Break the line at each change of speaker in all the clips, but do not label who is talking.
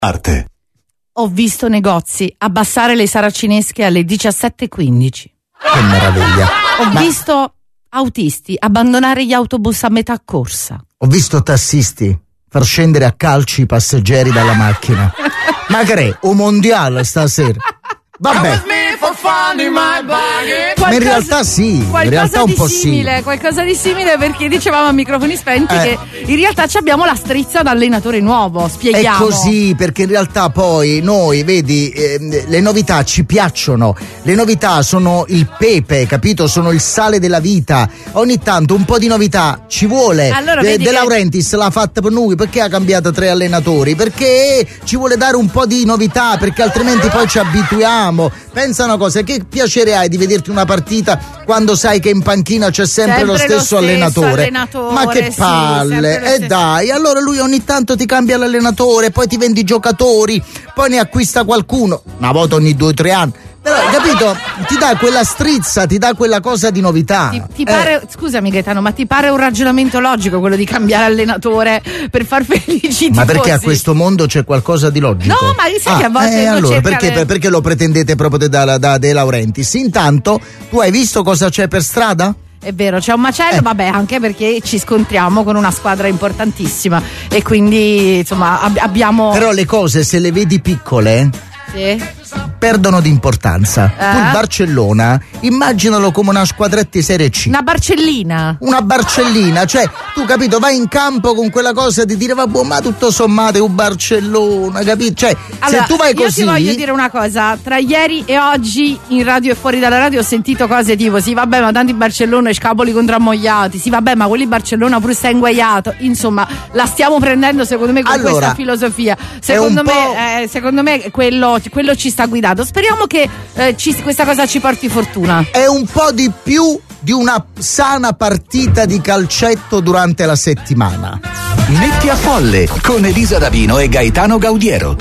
Arte.
Ho visto negozi abbassare le saracinesche alle 17:15.
Che meraviglia.
Ho visto autisti abbandonare gli autobus a metà corsa.
Ho visto tassisti far scendere a calci i passeggeri dalla macchina. Ma che o mondiale stasera? Vabbè. Ma in realtà sì, in realtà un po'
simile,
sì.
Qualcosa di simile, perché dicevamo a microfoni spenti che in realtà abbiamo la strizza da allenatore nuovo, spieghiamo.
È così, perché in realtà poi noi, vedi, le novità ci piacciono, le novità sono il pepe, capito? Sono il sale della vita. Ogni tanto un po' di novità ci vuole.
Allora,
De Laurentiis l'ha fatta per noi, perché ha cambiato 3 allenatori? Perché ci vuole dare un po' di novità, perché altrimenti poi ci abituiamo. Pensa una cosa, che piacere hai di vederti una partita quando sai che in panchina c'è sempre lo stesso allenatore? Ma che palle!
Sì,
dai, allora lui ogni tanto ti cambia l'allenatore, poi ti vendi i giocatori, poi ne acquista qualcuno, una volta ogni 2 o 3 anni. Però, capito? Ti dà quella strizza, ti dà quella cosa di novità.
Ti pare, scusami Gaetano, ma ti pare un ragionamento logico quello di cambiare allenatore per far felici i
Ma
tifosi?
perché a questo mondo c'è qualcosa di logico?
No, ma sai che a volte
allora, perché lo pretendete proprio da De Laurentiis? Intanto, tu hai visto cosa c'è per strada?
È vero, c'è un macello, vabbè, anche perché ci scontriamo con una squadra importantissima e quindi insomma abbiamo.
Però le cose, se le vedi piccole,
sì,
perdono di importanza. Tu il Barcellona, immaginalo come una squadretta di Serie C.
Una barcellina.
Una barcellina, cioè tu, capito, vai in campo con quella cosa di dire vabbè, ma tutto sommato è un Barcellona, capito? Cioè,
allora,
se tu vai così.
Io ti voglio dire una cosa, tra ieri e oggi in radio e fuori dalla radio ho sentito cose tipo sì vabbè, ma tanti Barcellona e scapoli contro ammogliati, sì vabbè, ma quelli Barcellona pure sta inguaiato. Insomma, la stiamo prendendo secondo me con questa filosofia. Secondo me quello ci sta guidando. Speriamo che questa cosa ci porti fortuna.
È un po' di più di una sana partita di calcetto durante la settimana.
Metti a folle con Elisa Davino e Gaetano Gaudiero.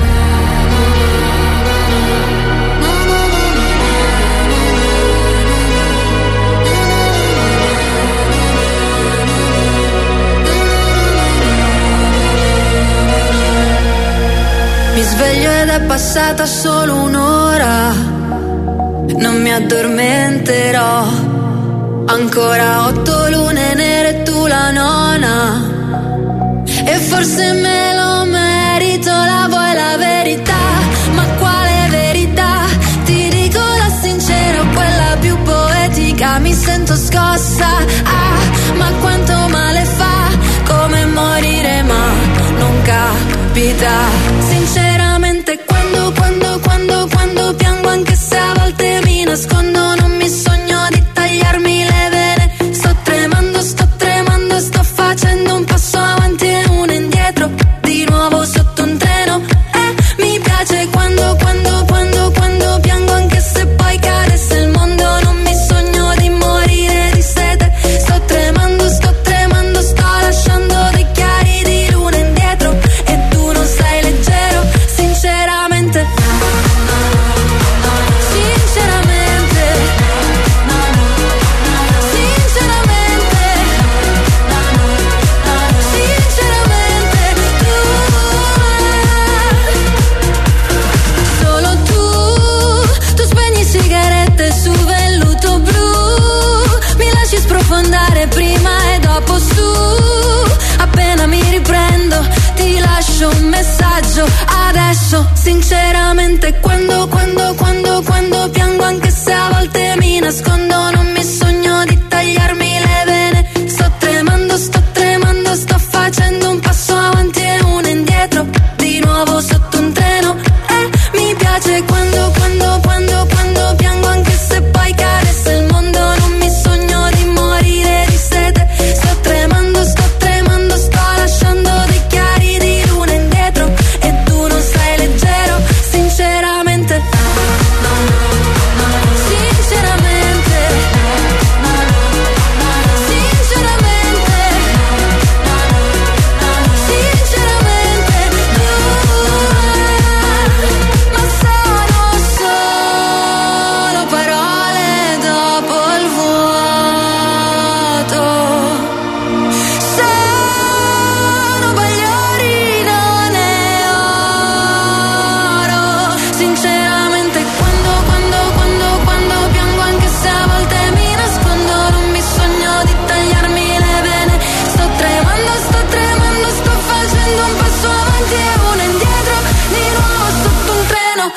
Mi sveglio ed è passata solo un'ora, non mi addormenterò. Ancora 8 lune nere e tu la nona, e forse me lo merito, la vuoi la verità? Ma quale verità? Ti dico la sincera, quella più poetica, mi sento scossa. Ah, ma quanto male fa, come morire ma non capita. Sinceramente quando piango, anche se a volte mi nascondo, non mi sogno di tagliarmi le vene. Sto tremando, sto facendo un passo avanti e uno indietro, di nuovo sotto un treno. Mi piace quando piango, anche se poi cadesse il mondo, non mi sogno di morire di sete. Sto tremando, sto lasciando dei chiari di luna indietro, e tu non sei leggero. Sinceramente solo tu spegni sigarette su velluto blu, mi lasci sprofondare prima e dopo su. Appena mi riprendo ti lascio un messaggio adesso. Sinceramente quando piango, anche se a volte mi nascondo, non mi sogno di tagliarmi le vene. Sto tremando, sto facendo un passo avanti e uno indietro, di nuovo sotto un treno. Mi piace quando piango, anche se poi cadesse il mondo, non mi sogno di morire di sete. Sto tremando, sto lasciando dei chiari di luna indietro, e tu non sei leggero. Sinceramente mano,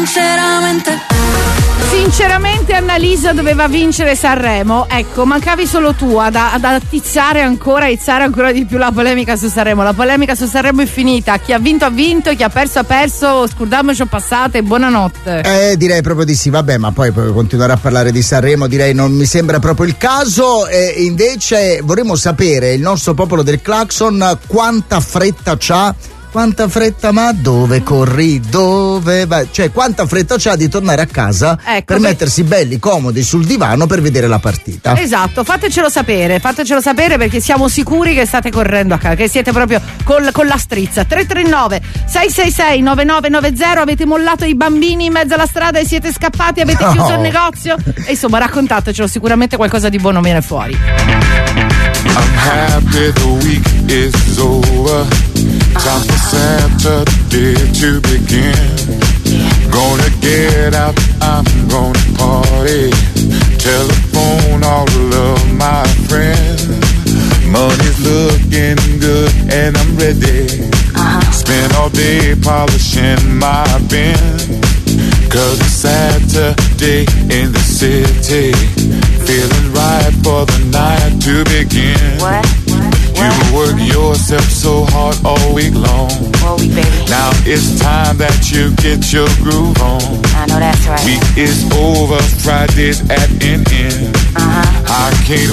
Sinceramente Annalisa doveva vincere Sanremo. Ecco, mancavi solo tu ad attizzare ancora, aizzare ancora di più la polemica su Sanremo. La polemica su Sanremo è finita. Chi ha vinto, chi ha perso, scordiamoci passate, buonanotte.
Direi proprio di sì, vabbè, ma poi continuare a parlare di Sanremo direi non mi sembra proprio il caso. Invece vorremmo sapere, il nostro popolo del Clacson, quanta fretta c'ha. Quanta fretta, ma dove corri? Dove vai? Cioè, quanta fretta c'ha di tornare a casa, ecco, per mettersi belli, comodi sul divano per vedere la partita.
Esatto, fatecelo sapere perché siamo sicuri che state correndo a casa, che siete proprio con la strizza. 339 666 9990, avete mollato i bambini in mezzo alla strada e siete scappati, avete chiuso il negozio? E insomma, raccontatecelo, sicuramente qualcosa di buono viene fuori.
I'm happy the week is over. Time for Saturday to begin. Gonna get out, I'm gonna party. Telephone all of my friends. Money's looking good and I'm ready. Spend all day polishing my Benz. 'Cause it's Saturday in the city. Feeling right for the night to begin. You work yourself so hard all week long. Now it's time that you get your groove on.
I know that's right.
Week is over, Friday's at an end. I can't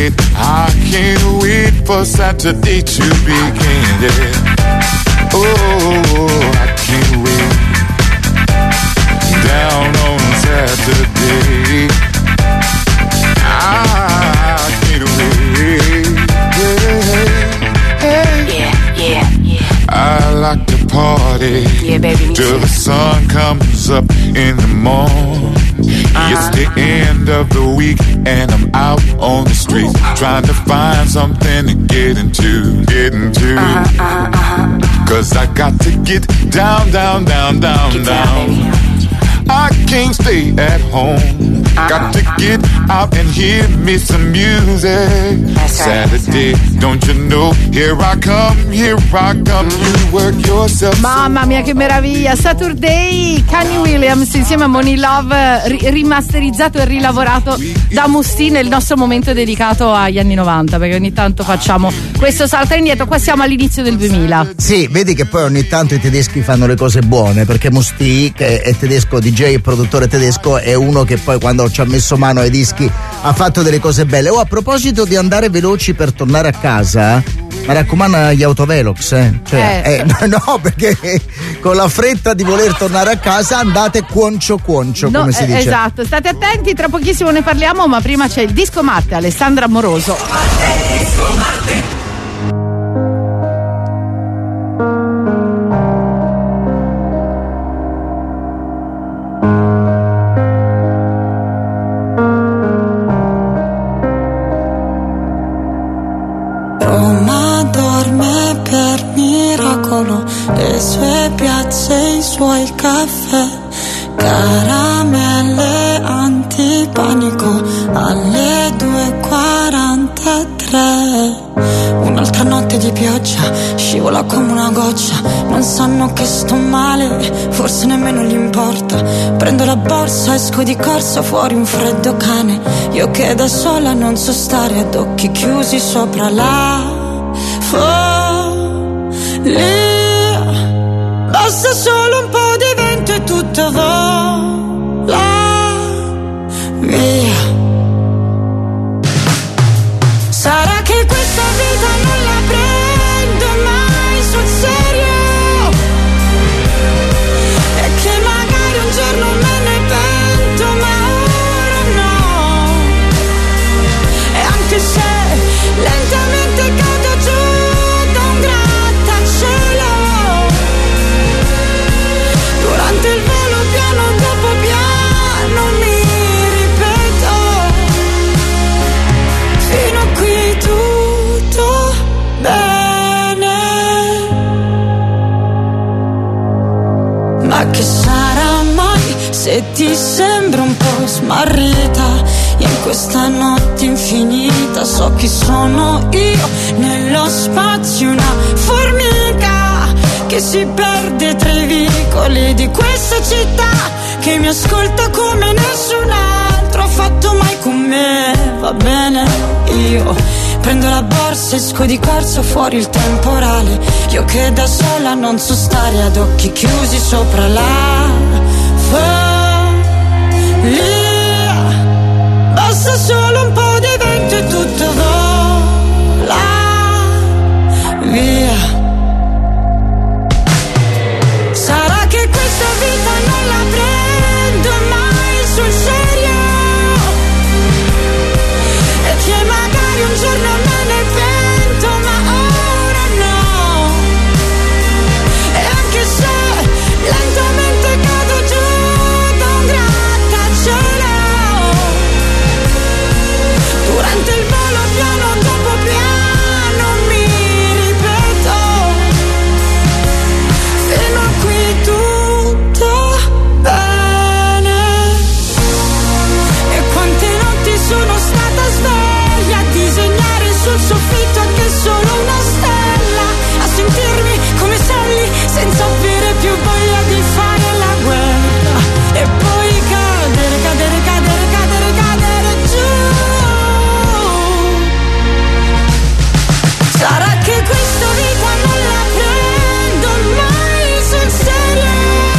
wait for Saturday to begin. Yeah. Oh, I can't wait. Down on Saturday, I can't wait. I like to party,
yeah, baby,
till the sun comes up in the morning. It's the end of the week and I'm out on the streets, trying to find something to get into. 'Cause I got to get down. I can't stay at home. Got to get out and hear me some music. Saturday, don't you know? Here I come. You work yourself.
Mamma mia, che meraviglia! Saturday, Kanye Williams insieme a Money Love, rimasterizzato e rilavorato da Musti nel nostro momento dedicato agli anni 90, perché ogni tanto facciamo questo salto indietro. Qua siamo all'inizio del 2000.
Sì, vedi che poi ogni tanto i tedeschi fanno le cose buone, perché Musti, che è tedesco, DJ e produttore tedesco, è uno che poi quando ci ha messo mano ai dischi ha fatto delle cose belle. A proposito di andare veloci per tornare a casa, mi raccomando gli autovelox, no, perché con la fretta di voler tornare a casa andate cuoncio, come si dice.
Esatto, state attenti, tra pochissimo ne parliamo, ma prima c'è il Disco Matte, Alessandra Amoroso.
Le sue piazze, i suoi caffè, caramelle antipanico alle 2:43. Un'altra notte di pioggia, scivola come una goccia. Non sanno che sto male, forse nemmeno gli importa. Prendo la borsa, esco di corsa, fuori un freddo cane. Io che da sola non so stare, ad occhi chiusi sopra la follia. Basta solo un po' di vento e tutto vola via. Sarà che questa vita non la prendo mai sul serio, e che magari un giorno me ne pento, ma ora no. E anche se lentamente cado giù da un grattacielo, durante il volo piano dopo piano mi ripeto, fino a qui tutto bene. Ma che sarà mai se ti sembra un po' smarrita in questa notte infinita? So chi sono io nello spazio, una formica che che si perde tra i vicoli di questa città, che mi ascolta come nessun altro ha fatto mai con me. Va bene, io prendo la borsa, esco di corsa, fuori il temporale. Io che da sola non so stare ad occhi chiusi sopra la follia. Basta solo un po' di vento e tutto vola via. Sarà che questa vita non la prendo mai sul serio, e che magari un giorno me ne pento, ma ora no. E anche se lentamente cado giù da un grattacielo, durante il volo piano dopo piano mi ripeto, fino a qui tutto bene. E quante notti sono stata sveglia a disegnare sul soffitto anche solo una stella, a sentirmi come Sally senza avere più voglia di fare la guerra, e poi cadere, cadere, cadere, cadere, cadere giù. Sarà che questa vita non la prendo mai sul serio,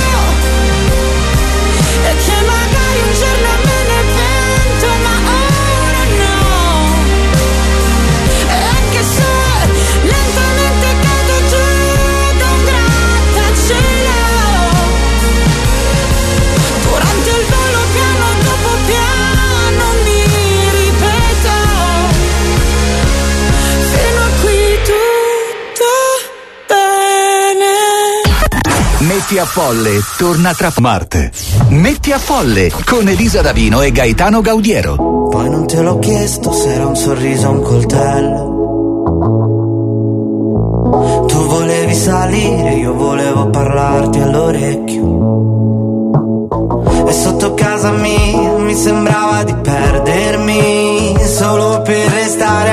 e che magari un giorno me ne pento, ma ora no. E anche se lentamente cado giù da un grattacielo, durante il volo piano dopo piano mi ripeto, fino a qui tutto bene.
Metti a Folle torna tra Marte. Metti a Folle con Elisa Davino e Gaetano Gaudiero.
Poi non te l'ho chiesto se era un sorriso o un coltello. Tu volevi salire, io volevo parlarti all'orecchio. E sotto casa mia mi sembrava di perdermi, solo per restare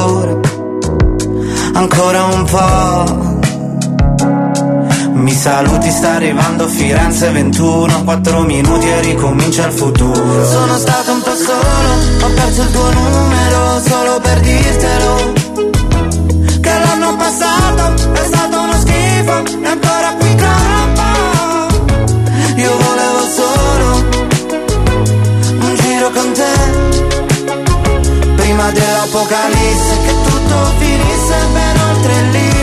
ancora un po'. Mi saluti, sta arrivando Firenze 21, 4 minuti e ricomincia il futuro. Sono stato un po' solo, ho perso il tuo numero solo per dirtelo, che l'anno passato è stato uno schifo e ancora qui campo. Io volevo solo un giro con te, prima dell'apocalisse, che tutto finisse ben oltre il limite.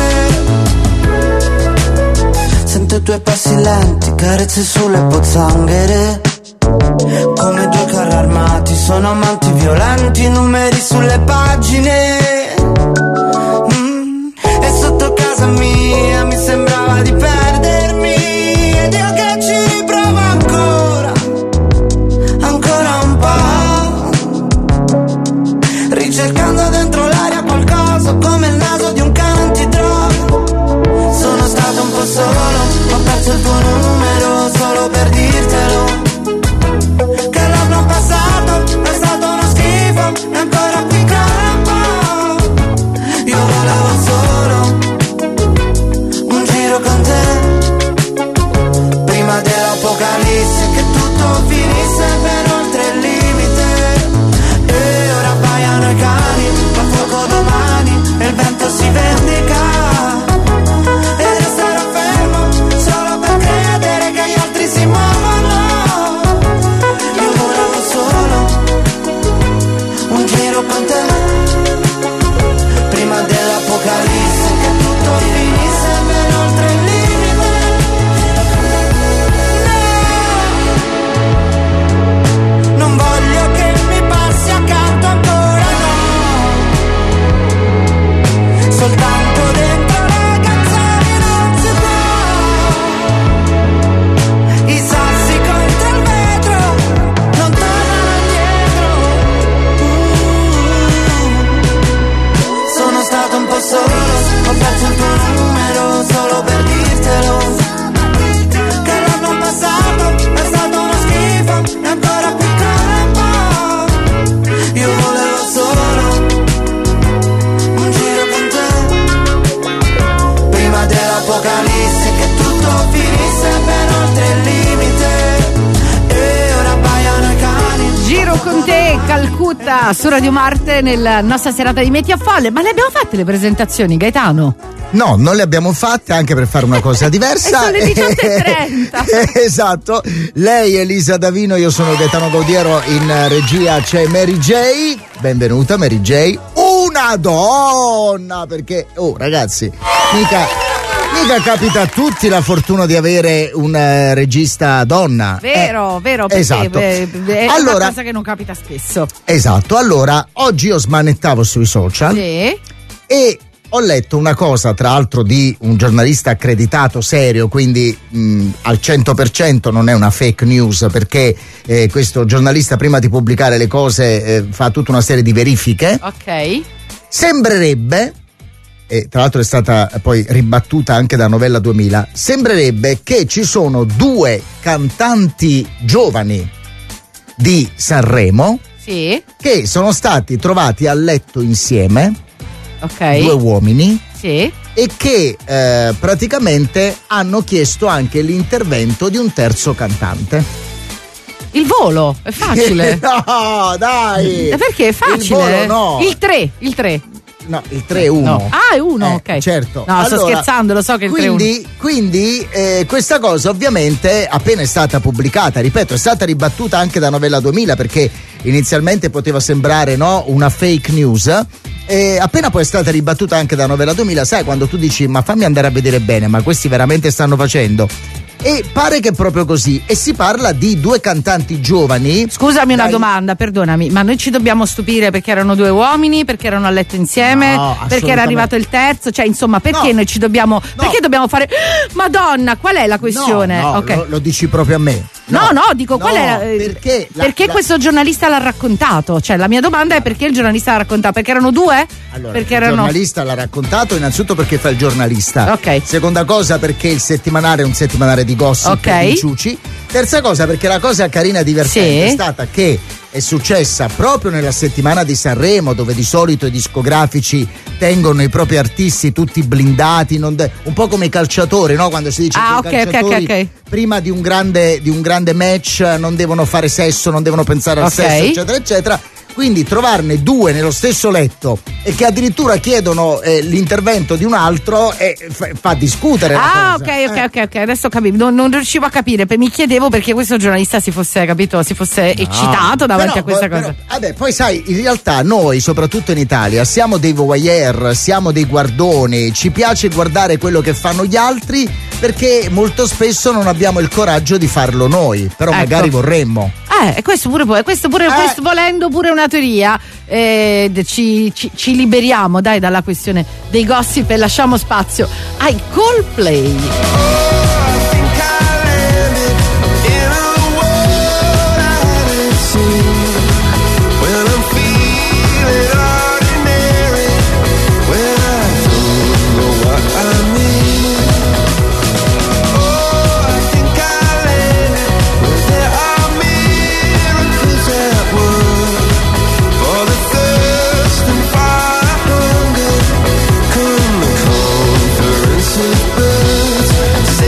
Sento i tuoi passi lenti, carezze sulle pozzanghere, come due carri armati, sono amanti violenti, numeri sulle pagine. E sotto casa mia mi sembrava di perdermi, ed io che ci riprovo ancora un po', ricercando dentro l'aria qualcosa come il naso di un cane antidroga. Sono stato un po' solo, ho perso il tuo numero solo per dirtelo, che l'anno passato è stato uno schifo e ancora qui campo. Io volevo solo un giro con te,
Calcutta su Radio Marte nella nostra serata di Metti a Folle. Ma le abbiamo fatte le presentazioni, Gaetano?
No, non le abbiamo fatte, anche per fare una cosa diversa.
E sono le 18:30.
Esatto. Lei è Elisa Davino, io sono Gaetano Gaudiero, in regia c'è Mary J. Benvenuta Mary J. Una donna, perché ragazzi, mica capita a tutti la fortuna di avere un regista donna.
Vero, perché
esatto.
È
allora,
una cosa che non capita spesso.
Esatto, allora oggi io smanettavo sui social,
sì,
e ho letto una cosa, tra l'altro, di un giornalista accreditato, serio, quindi al 100% non è una fake news, perché questo giornalista, prima di pubblicare le cose, fa tutta una serie di verifiche.
Ok.
Sembrerebbe, e tra l'altro è stata poi ribattuta anche da Novella 2000, sembrerebbe che ci sono due cantanti giovani di Sanremo,
sì,
che sono stati trovati a letto insieme,
ok,
due uomini,
sì,
e che praticamente hanno chiesto anche l'intervento di un terzo cantante.
Il volo, è facile.
No, dai!
Perché è facile?
Il volo no.
Il 3.
No, il 3 è 1.
No. Ah, è 1, ok.
Certo.
No, sto scherzando, lo so che il 3 è 1.
Quindi questa cosa ovviamente appena è stata pubblicata, ripeto, è stata ribattuta anche da Novella 2000, perché inizialmente poteva sembrare, no, una fake news. E appena poi è stata ribattuta anche da Novella 2000, sai, quando tu dici ma fammi andare a vedere bene, ma questi veramente stanno facendo? E pare che è proprio così, e si parla di due cantanti giovani.
Scusami una domanda, perdonami, ma noi ci dobbiamo stupire perché erano due uomini, perché erano a letto insieme,
No,
perché era arrivato il terzo, cioè insomma perché noi ci dobbiamo, perché dobbiamo fare Madonna, qual è la questione?
No,
okay.
lo dici proprio a me.
No, dico qual è perché questo giornalista l'ha raccontato? Cioè la mia domanda è perché il giornalista l'ha raccontato? Perché erano due?
Allora,
perché
il giornalista l'ha raccontato innanzitutto perché fa il giornalista.
Ok.
Seconda cosa perché il settimanale è un settimanale di gossip, di ciuci. Terza cosa perché la cosa carina e divertente è stata che è successa proprio nella settimana di Sanremo, dove di solito i discografici tengono i propri artisti tutti blindati, un po' come i calciatori, no? Quando si dice che i calciatori prima di un grande match non devono fare sesso, non devono pensare al sesso, eccetera eccetera. Quindi trovarne due nello stesso letto e che addirittura chiedono l'intervento di un altro fa discutere la cosa.
Ok, adesso capivo, non riuscivo a capire, mi chiedevo perché questo giornalista si fosse eccitato davanti a questa cosa.
Vabbè, poi sai, in realtà noi, soprattutto in Italia, siamo dei voyeur, siamo dei guardoni, ci piace guardare quello che fanno gli altri, perché molto spesso non abbiamo il coraggio di farlo noi, però magari vorremmo.
Questo volendo pure una teoria, ci liberiamo dalla questione dei gossip e lasciamo spazio ai Coldplay.
Say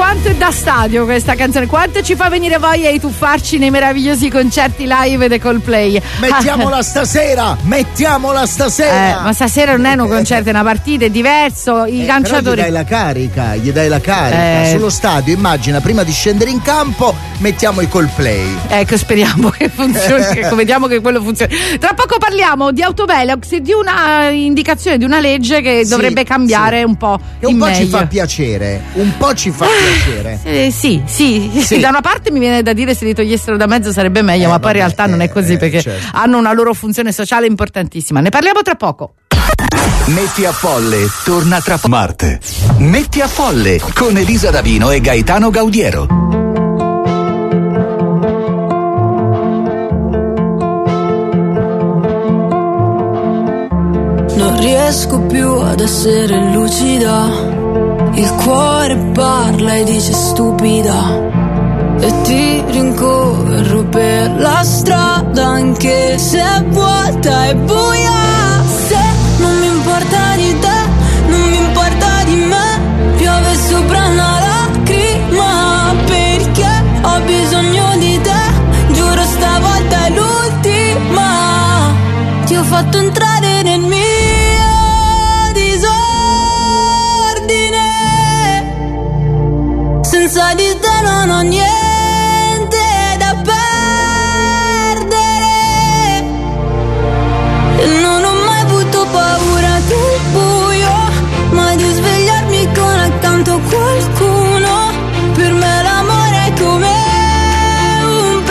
quanto è da stadio questa canzone, quanto ci fa venire voglia di tuffarci nei meravigliosi concerti live dei Coldplay.
Mettiamola stasera, ma
stasera non è un concerto, è una partita, è diverso. I calciatori.
Gli dai la carica. Sullo stadio, immagina, prima di scendere in campo mettiamo i Coldplay.
Ecco, speriamo che funzioni, vediamo che quello funzioni. Tra poco parliamo di Autovelox e di una indicazione di una legge che dovrebbe cambiare un po'.
Che un po' meglio. Ci fa piacere, Sì,
da una parte mi viene da dire se li togliessero da mezzo sarebbe meglio, ma poi in realtà non è così, perché hanno una loro funzione sociale importantissima. Ne parliamo tra poco.
Metti a Folle torna tra Marte. Metti a Folle con Elisa Davino e Gaetano Gaudiero.
Non riesco più ad essere lucida, il cuore parla e dice stupida, e ti rincorro per la strada anche se è vuota e buia. Se non mi importa di te, non mi importa di me, piove sopra una lacrima, perché ho bisogno di te, giuro stavolta è l'ultima. Ti ho fatto entrare nel mio senza di te non ho niente da perdere, e non ho mai avuto paura del buio, ma di svegliarmi con accanto qualcuno. Per me l'amore è come un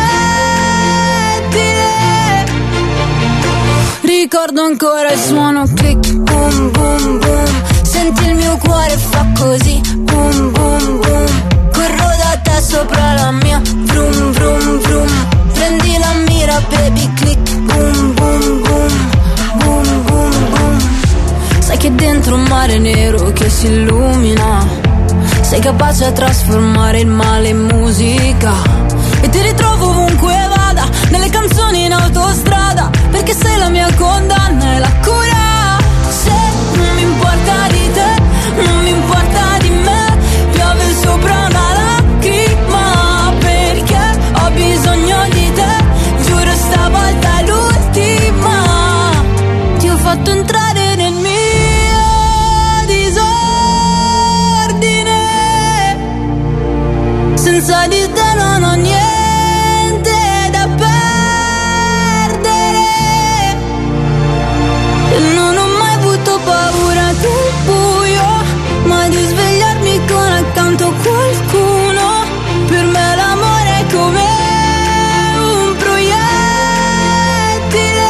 proiettile. Ricordo ancora il suono click, boom boom boom, senti il mio cuore fa così, boom boom boom. Corro da te sopra la mia, vroom vroom vroom. Prendi la mira baby click, boom boom boom, boom boom boom. Sai che dentro un mare nero che si illumina, sei capace a trasformare il male in musica, e ti ritrovo ovunque vada, nelle canzoni in autostrada, perché sei la mia condanna e la cura. Se non mi importa di te, non mi importa di me, piove sopra una lacrima, perché ho bisogno di te, giuro stavolta è l'ultima. Ti ho fatto entrare nel mio disordine, senza di te non ho niente da perdere, e non ho mai avuto paura del buio, ma di svegliarmi con accanto qualcuno. Per me l'amore è come un proiettile.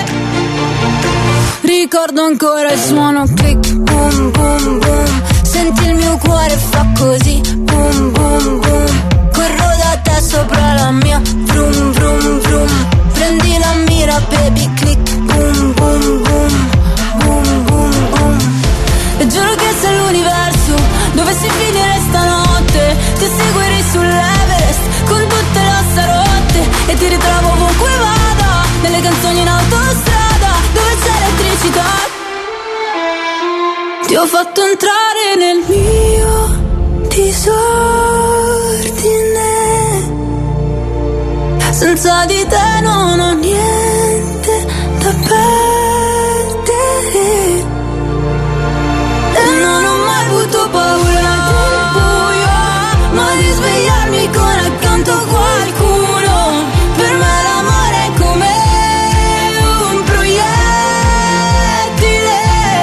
Ricordo ancora il suono click, boom boom boom, senti il mio cuore fa così, boom boom boom. Corro da te sopra la mia, vroom vroom vroom. Prendi la mira baby click, boom boom boom, boom boom boom. E giuro che se l'universo dovessi finire stanotte, ti seguirei sull'Everest con tutte le ossa rotte, e ti ritrovo ovunque vada, nelle canzoni in autostrada, dove c'è elettricità. Ti ho fatto entrare nel mio disordine, senza di te non ho niente da perdere, e non ho mai avuto paura del buio, ma di svegliarmi con accanto qualcuno. Per me l'amore è come un proiettile.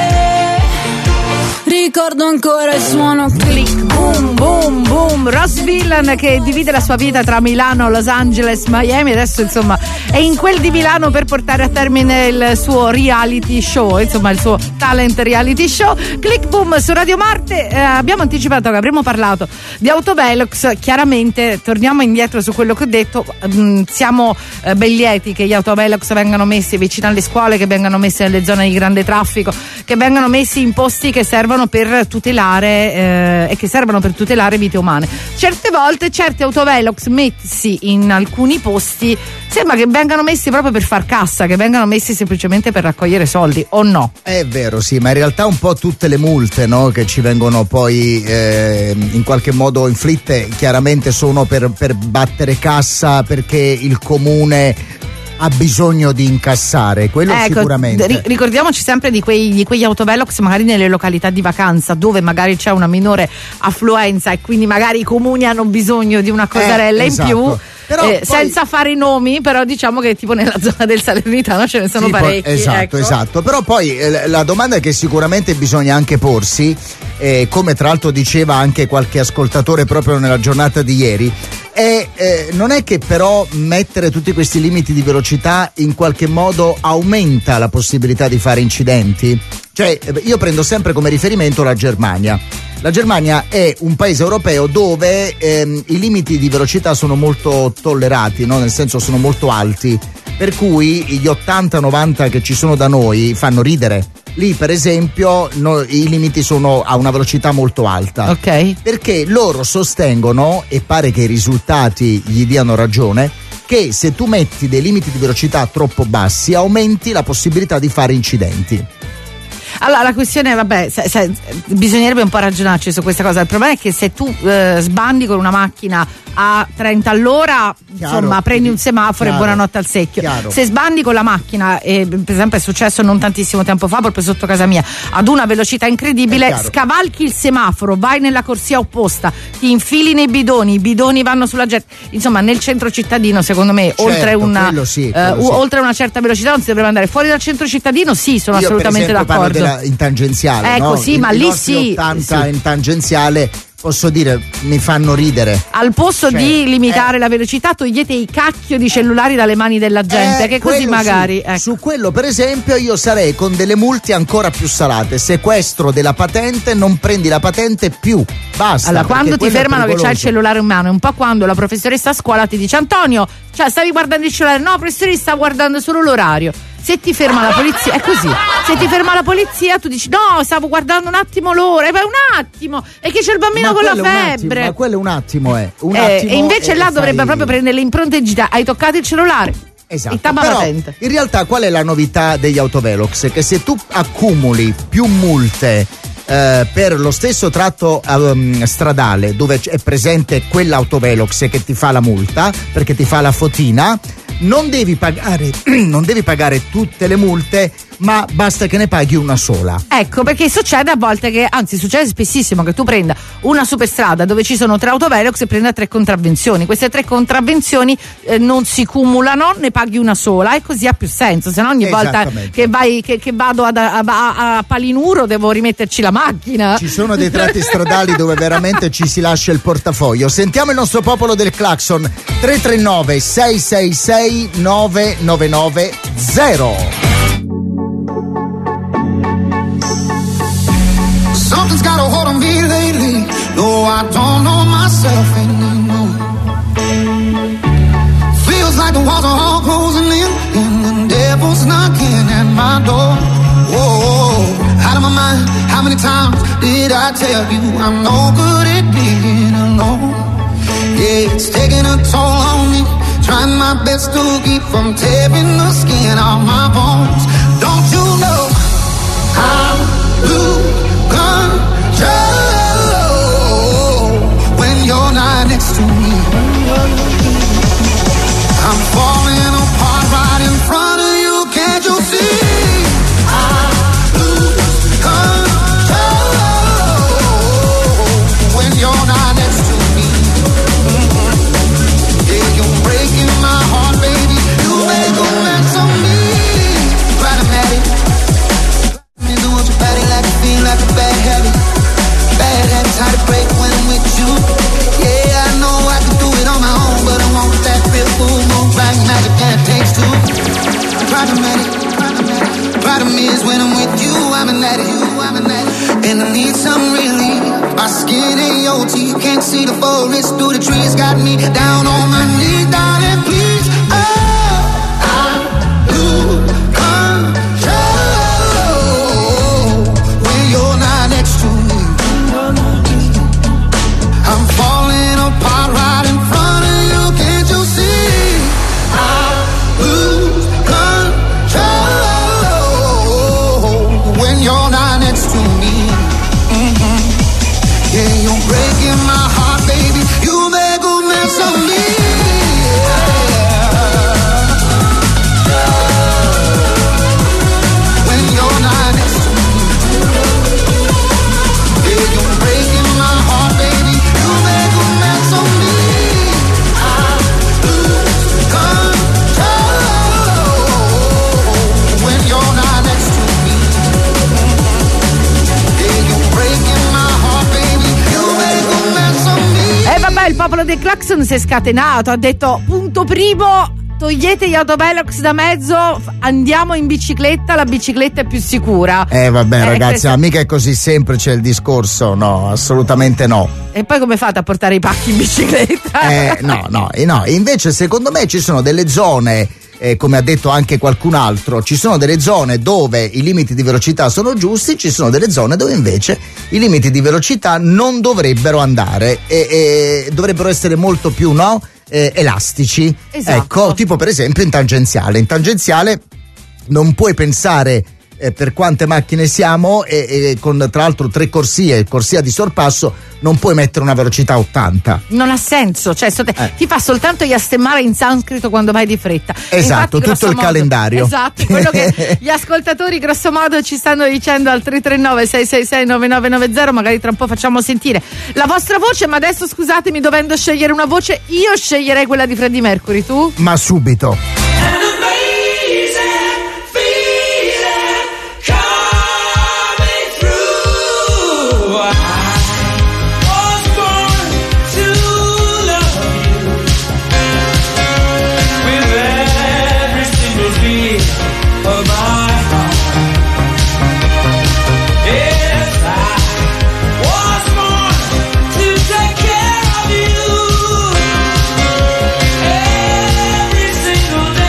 Ricordo ancora il suono click,
boom boom boom. Ross Villain che divide la sua vita tra Milano, Los Angeles, Miami, adesso insomma è in quel di Milano per portare a termine il suo reality show, insomma il suo talent reality show. Click boom su Radio Marte. Abbiamo anticipato che avremmo parlato di Autovelox, chiaramente torniamo indietro su quello che ho detto. Siamo ben lieti che gli Autovelox vengano messi vicino alle scuole, che vengano messi nelle zone di grande traffico, che vengano messi in posti che servono per tutelare e che servono per tutelare vite umane. Certe volte certi autovelox messi in alcuni posti sembra che vengano messi proprio per far cassa, che vengano messi semplicemente per raccogliere soldi, o no?
È vero, sì, ma in realtà un po' tutte le multe, no, che ci vengono poi in qualche modo inflitte chiaramente sono per battere cassa, perché il comune ha bisogno di incassare, quello sicuramente.
Ricordiamoci sempre di quegli autovelox magari nelle località di vacanza dove magari c'è una minore affluenza e quindi magari i comuni hanno bisogno di una cosarella in più. Però poi, senza fare i nomi, però diciamo che tipo nella zona del Salernitano ce ne sono parecchi.
Esatto. Però poi la domanda che sicuramente bisogna anche porsi, come tra l'altro diceva anche qualche ascoltatore proprio nella giornata di ieri, non è che però mettere tutti questi limiti di velocità in qualche modo aumenta la possibilità di fare incidenti? Cioè, io prendo sempre come riferimento la Germania. La Germania è un paese europeo dove i limiti di velocità sono molto tollerati, no? Nel senso sono molto alti, per cui gli 80-90 che ci sono da noi fanno ridere. Lì per esempio i limiti sono a una velocità molto alta,
ok?
Perché loro sostengono, e pare che i risultati gli diano ragione, che se tu metti dei limiti di velocità troppo bassi aumenti la possibilità di fare incidenti.
Allora la questione, bisognerebbe un po' ragionarci su questa cosa. Il problema è che se tu sbandi con una macchina a 30 all'ora, insomma, prendi un semaforo e buonanotte al secchio. Se sbandi con la macchina, per esempio è successo non tantissimo tempo fa proprio sotto casa mia, ad una velocità incredibile, scavalchi il semaforo, vai nella corsia opposta, ti infili nei bidoni, i bidoni vanno sulla gente. Insomma, nel centro cittadino, secondo me, oltre una certa velocità non si dovrebbe andare. Fuori dal centro cittadino sono assolutamente d'accordo.
In tangenziale,
ecco,
no?
Sì, ma lì
80 in tangenziale, posso dire, mi fanno ridere.
Al posto di limitare la velocità, togliete i cacchio di cellulari dalle mani della gente, che così magari
su quello per esempio io sarei con delle multe ancora più salate. Sequestro della patente, non prendi la patente più, basta.
Allora, quando ti fermano che c'hai il cellulare in mano, è un po' quando la professoressa a scuola ti dice: Antonio, stavi guardando il cellulare? No, professoressa, sta guardando solo l'orario. Se ti ferma la polizia, è così. Se ti ferma la polizia, tu dici: no, stavo guardando un attimo l'ora. E poi un attimo, è che c'è il bambino con la febbre.
Ma quello un attimo è.
E invece là dovrebbe proprio prendere le impronte digitali. Hai toccato il cellulare.
Esatto. Però in realtà qual è la novità degli autovelox? Che se tu accumuli più multe per lo stesso tratto stradale dove è presente quell'autovelox che ti fa la multa, perché ti fa la fotina, non devi pagare tutte le multe, ma basta che ne paghi una sola.
Ecco, perché succede a volte succede spessissimo che tu prenda una superstrada dove ci sono 3 autovelox e prenda 3 contravvenzioni. Queste 3 contravvenzioni non si cumulano, ne paghi una sola e così ha più senso. Se no ogni volta che vado a Palinuro devo rimetterci la macchina.
Ci sono dei tratti stradali dove veramente ci si lascia il portafoglio. Sentiamo il nostro popolo del clacson. 339 666 9990.
Something's got a hold on me lately. No, I don't know myself anymore. Feels like the walls are all closing in and the devil's knocking at my door. Whoa, out of my mind. How many times did I tell you I'm no good at being alone? Yeah, it's taking a toll on me. Trying my best to keep from tearing the skin off my bones. Don't you know I'm lose control when you're not next to me? I'm falling apart right in front of you. Can't you see? I lose control when you're not next to me. Yeah, you're breaking my heart, baby. You make a mess of me. Problematic. You do what you body like, you feel like a bad habit. Bad habits hard to break when I'm with you. Yeah, I know I can do it on my own, but I want that real full moon, black magic and it takes two. Problematic. Problem is when I'm with you, I'm an addict. And I need some relief. My skin ain't your teeth, can't see the forest through the trees. Got me down on my knees, darling, please. Oh, I lose control when you're not next to me. breaking my heart, baby. You make a mess of me. When you're not next to me, yeah, you're breaking my heart, baby. You make a mess of me. I lose control when you're not next to me. Yeah, you're breaking my heart, baby. You make a mess of me.
E vabbè, il popolo dei Claxon si è scatenato, ha detto punto primo, togliete gli autovelox da mezzo, andiamo in bicicletta, la bicicletta è più sicura.
Vabbè ragazzi,
questo...
mica è così semplice il discorso, no, assolutamente no.
E poi come fate a portare i pacchi in bicicletta?
No, invece secondo me ci sono delle zone, come ha detto anche qualcun altro, ci sono delle zone dove i limiti di velocità sono giusti, ci sono delle zone dove invece i limiti di velocità non dovrebbero andare e dovrebbero essere molto più, no? Elastici.
Esatto.
Ecco, tipo per esempio in tangenziale non puoi pensare per quante macchine siamo e con tra l'altro 3 corsia di sorpasso, non puoi mettere una velocità 80.
Non ha senso, cioè ti fa soltanto yastemmare in sanscrito quando vai di fretta.
Esatto,
infatti,
tutto il calendario.
Esatto, quello che gli ascoltatori grosso modo ci stanno dicendo al 339 666 9990, magari tra un po' facciamo sentire la vostra voce, ma adesso scusatemi, dovendo scegliere una voce, io sceglierei quella di Freddie Mercury, tu?
Ma subito.
Every single day.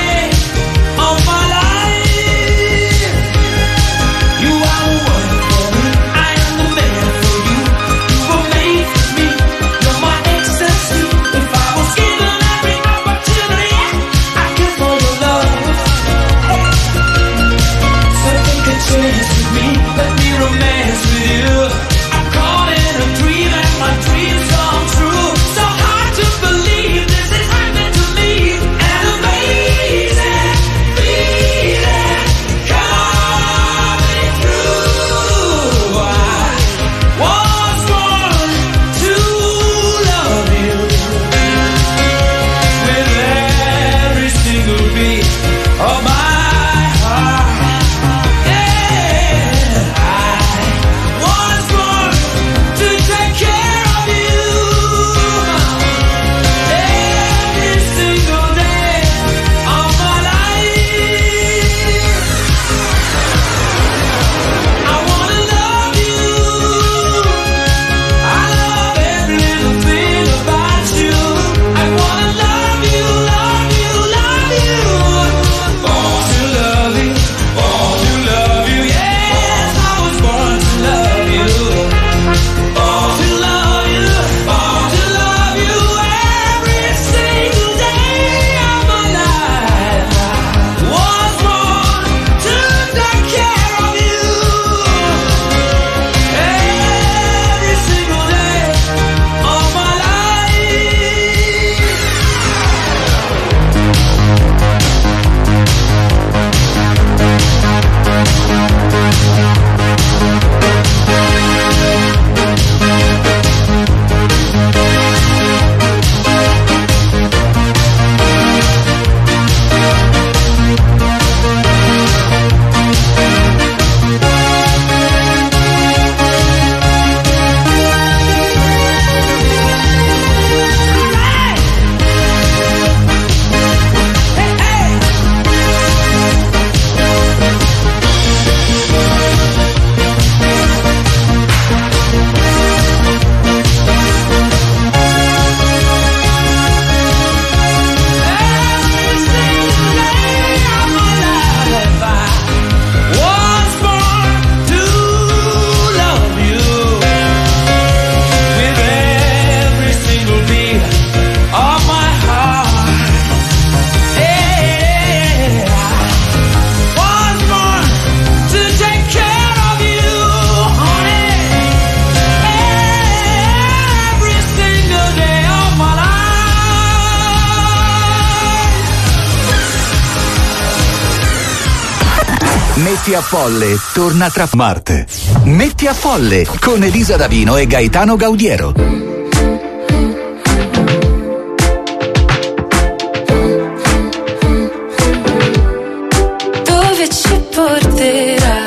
Metti a Folle torna tra Marte. Metti a Folle con Elisa Davino e Gaetano Gaudiero.
Dove ci porterà?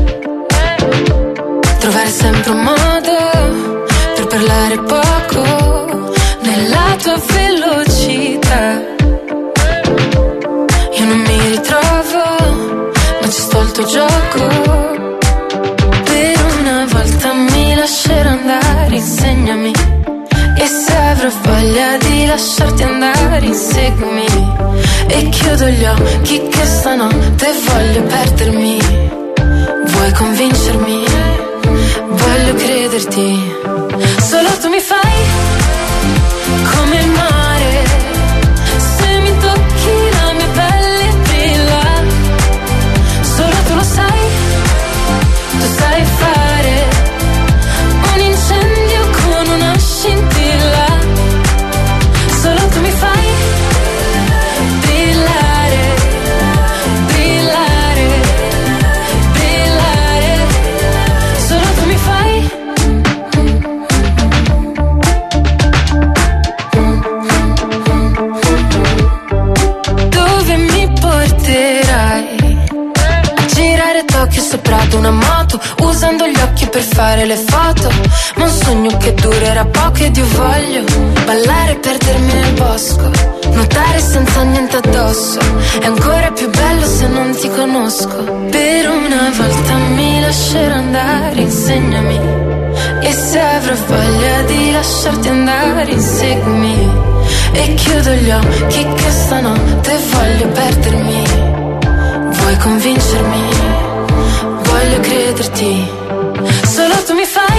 Trovare sempre un modo per parlare poco nella tua velocità. Io non mi ritrovo, ma ci sto al tuo gioco. Per una volta mi lascerò andare, insegnami. E se avrò voglia di lasciarti andare, inseguimi. E chiudo gli occhi che stanotte voglio perdermi. Vuoi convincermi? Voglio crederti. Solo tu mi fai come il mare. Se mi tocchi la mia pelle brilla. Solo tu lo sai. Tu sai fare un incendio con una scintilla. Solo tu mi fai brillare, brillare, brillare. Solo tu mi fai. Dove mi porterai? A girare Tokyo sopra ad una moto, usando gli occhi per fare le foto. Ma un sogno che durerà poco ed io voglio ballare e perdermi nel bosco, nuotare senza niente addosso. È ancora più bello se non ti conosco. Per una volta mi lascerò andare, insegnami. E se avrò voglia di lasciarti andare, inseguimi. E chiudo gli occhi che stanotte voglio perdermi. Vuoi convincermi? Voglio crederti. Solo tu mi fai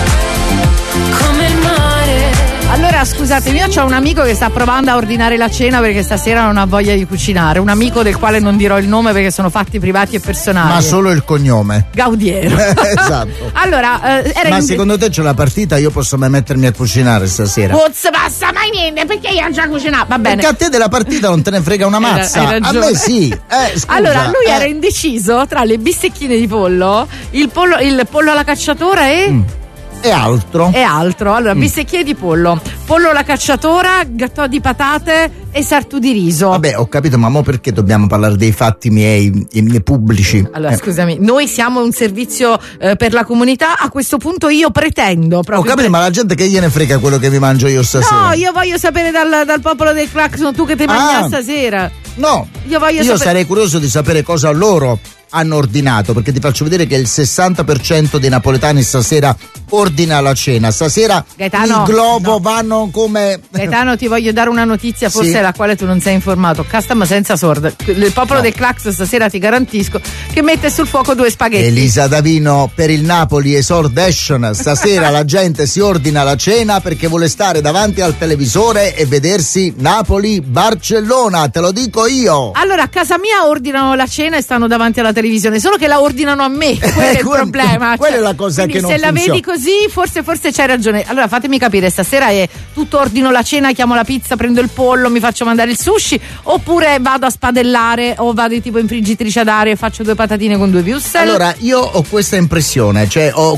come il mare.
Allora scusatemi, io ho un amico che sta provando a ordinare la cena perché stasera non ha voglia di cucinare. Un amico del quale non dirò il nome perché sono fatti privati e personali.
Ma solo il cognome.
Gaudiero.
Esatto.
Allora,
ma secondo te c'è la partita? Io posso mai mettermi a cucinare stasera?
Non passa mai niente perché io ho già cucinato. Va bene.
Perché a te della partita non te ne frega una mazza.
Hai
a me sì. Scusa,
allora lui era indeciso tra le bistecchine di pollo, il pollo alla cacciatora e
altro.
Allora, bistecchine di pollo alla cacciatora, gattò di patate e sartù di riso.
Vabbè, ho capito, ma mo perché dobbiamo parlare dei fatti miei pubblici?
Allora, scusami, noi siamo un servizio per la comunità, a questo punto io pretendo proprio.
Ho capito, ma la gente che gliene frega quello che vi mangio io stasera?
No, io voglio sapere dal popolo del Claxon, tu che ti mangi stasera.
No, io sarei curioso di sapere cosa loro hanno ordinato, perché ti faccio vedere che il 60% dei napoletani stasera ordina la cena. Stasera
Gaetano,
il globo vanno come...
Gaetano, ti voglio dare una notizia forse
sì?
la quale tu non sei informato. Custom senza sorda. Il popolo del Clax stasera ti garantisco che mette sul fuoco 2 spaghetti.
Elisa Davino per il Napoli Exordation. Stasera la gente si ordina la cena perché vuole stare davanti al televisore e vedersi Napoli-Barcellona, te lo dico io.
Allora a casa mia ordinano la cena e stanno davanti alla televisione, solo che la ordinano a me, quello è il problema.
Quella è la cosa che non
funziona. Se la vedi così forse c'hai ragione. Allora fatemi capire, stasera è tutto ordino la cena, chiamo la pizza, prendo il pollo, mi faccio mandare il sushi, oppure vado a spadellare o vado tipo in friggitrice ad aria e faccio 2 patatine con 2 wurstel?
Allora io ho questa impressione,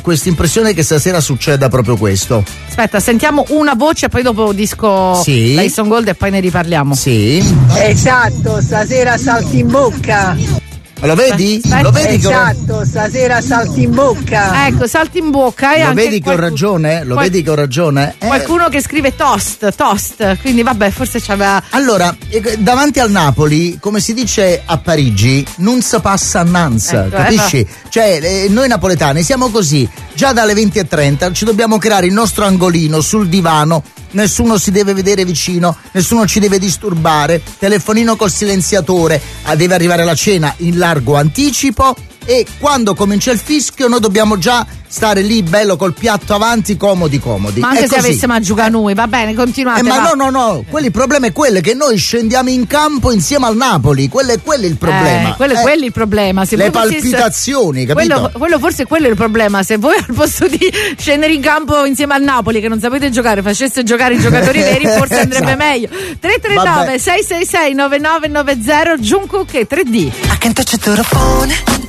che stasera succeda proprio questo.
Aspetta, sentiamo una voce, poi dopo disco Dyson Gold e poi ne riparliamo.
Sì.
Esatto, stasera salti in bocca.
Lo vedi? Lo vedi
esatto, stasera salti in bocca.
Ecco, salti in bocca.
Lo vedi che ho ragione? Vedi che ho ragione?
Qualcuno che scrive toast, quindi vabbè, forse c'aveva...
Allora, davanti al Napoli, come si dice a Parigi, non si passa annanza, capisci? Cioè, noi napoletani siamo così, già dalle 20:30 ci dobbiamo creare il nostro angolino sul divano, nessuno si deve vedere vicino, nessuno ci deve disturbare, telefonino col silenziatore, deve arrivare la cena in largo anticipo e quando comincia il fischio noi dobbiamo già stare lì bello col piatto avanti, comodi.
Ma anche se avessimo a giocare noi, va bene, continuate.
Ma no, il problema è quello che noi scendiamo in campo insieme al Napoli, quello è il problema.
Quello è il problema. Se
le palpitazioni, capito?
Quello è il problema. Se voi al posto di scendere in campo insieme al Napoli, che non sapete giocare, faceste giocare i giocatori veri, forse andrebbe meglio. 339 666 9990 Jungkook e 3D.
I can touch it through the phone.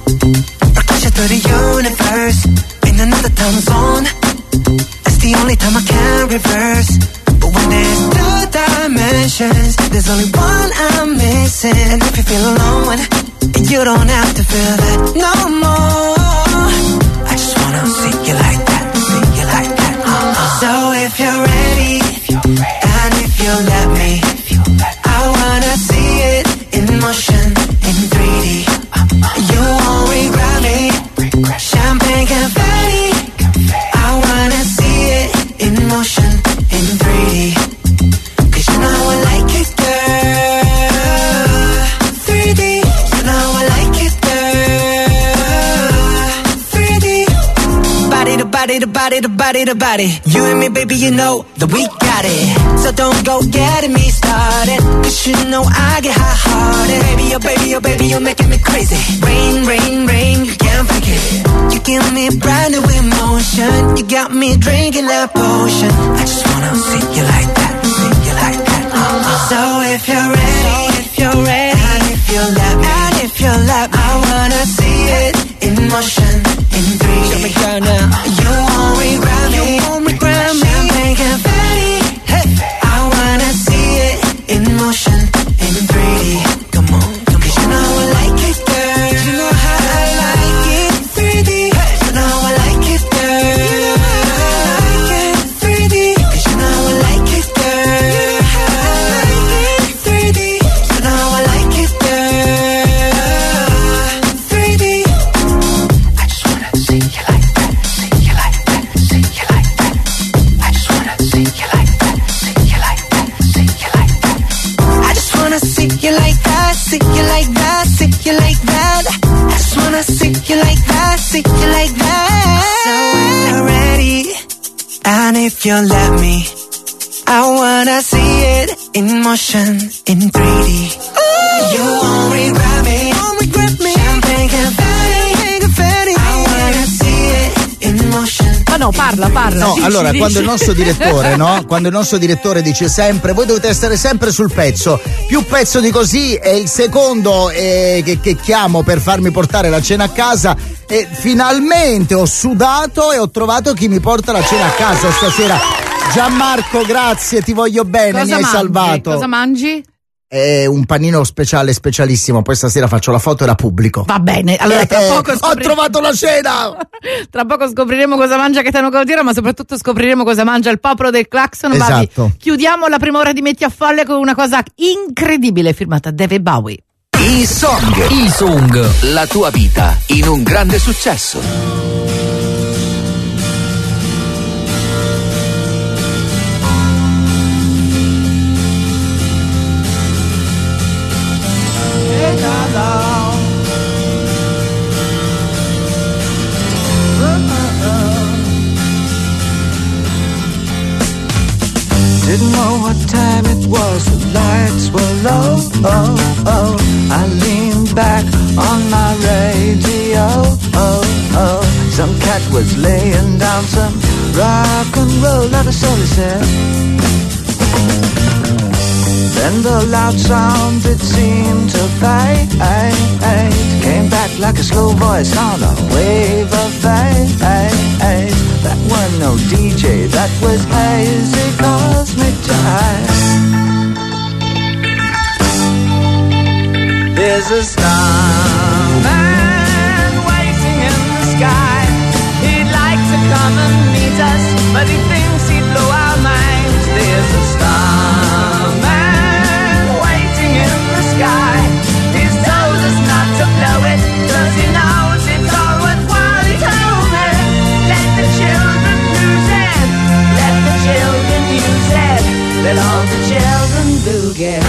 or closer to the universe, in another time zone. That's the only time I can reverse. But when there's two dimensions, there's only one I'm missing. And if you feel alone, you don't have to feel that no more. I just wanna see you like that, see you like that. So if you're ready, and if you let me, I wanna see it in motion, in 3D. You won't regret me. Champagne confetti. I wanna see it in motion, in 3D. 'Cause you know I like it, girl. 3D. You know I like it, girl. 3D. Body to body to body to body to body. You and me, baby, you know that we got it. So don't go getting me started, 'cause you know I get hot-hearted. Baby, oh baby, oh baby, you're making me crazy. Rain, rain, rain, you can't fake it. You give me brand new emotion. You got me drinking that potion. I just wanna see you like that, see you like that. So if you're ready, and if you let me, I wanna see it in motion, in 3D. Show me girl now. You won't regret me. Champagne confetti. Hey. I wanna see it in motion, in 3D. Come on, 'cause you know I like it, girl. You know how I like it, 3D. Hey. You know I like it, girl. You know how I like it, 3D. 'Cause you know I like it, girl. You know how I like it, 3D. You know I like it, girl. 3D. I just wanna see you like that, see you like that, see you like that. I just wanna see you like that, see you like that, see you like that. I just wanna see you like that, see you like that, see you like that. I just wanna see you like that, see you like that. So when you're ready, and if you let me, I wanna see it in motion, in 3D. You won't regret me, champagne confetti. I wanna see it in motion.
Ma no, parla.
No,
dici,
allora,
dici.
quando il nostro direttore, no? Quando il nostro direttore dice sempre: voi dovete essere sempre sul pezzo. Più pezzo di così è il secondo che chiamo per farmi portare la cena a casa. E finalmente ho sudato e ho trovato chi mi porta la cena a casa stasera. Gianmarco, grazie, ti voglio bene,
Cosa
mi hai
mangi?
salvato.
Cosa mangi?
È un panino speciale, specialissimo. Poi stasera faccio la foto e la pubblico.
Va bene, allora tra poco
ho trovato la cena!
Tra poco scopriremo cosa mangia Gaetano Gaudiero, ma soprattutto scopriremo cosa mangia il popolo del Claxon.
Esatto.
Chiudiamo la prima ora di Metti a Folle con una cosa incredibile firmata David Bowie.
E-Song. La tua vita in un grande successo.
Didn't know what time it was, the lights were low. I leaned back on my radio. Some cat was laying down some rock and roll, not a soul he said. Then the loud sound, it seemed to fade. Came back like a slow voice on a wave of fate. That wasn't no DJ, that was hazy cosmic jive. There's a starman waiting in the sky. He'd like to come and meet us, but he thinks he'd blow our minds. There's a starman waiting in the sky. He's told us not to blow it, 'cause he knows it's all worthwhile. He told me, let the children lose it, let the children use it, let all the children boogie.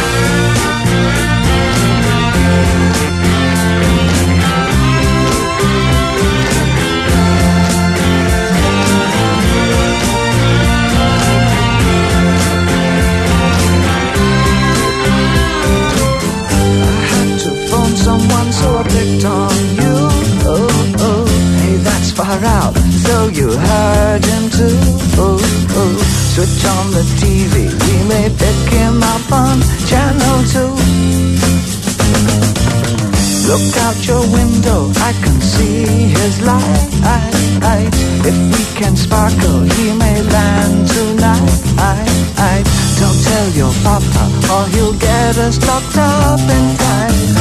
Someone, so I picked on you. Hey, that's far out, so you heard him too. Switch on the TV, we may pick him up on channel 2.
Look out your window, I can see his light. If we can sparkle, he may land tonight. Don't tell your papa, or he'll get us locked up and tight.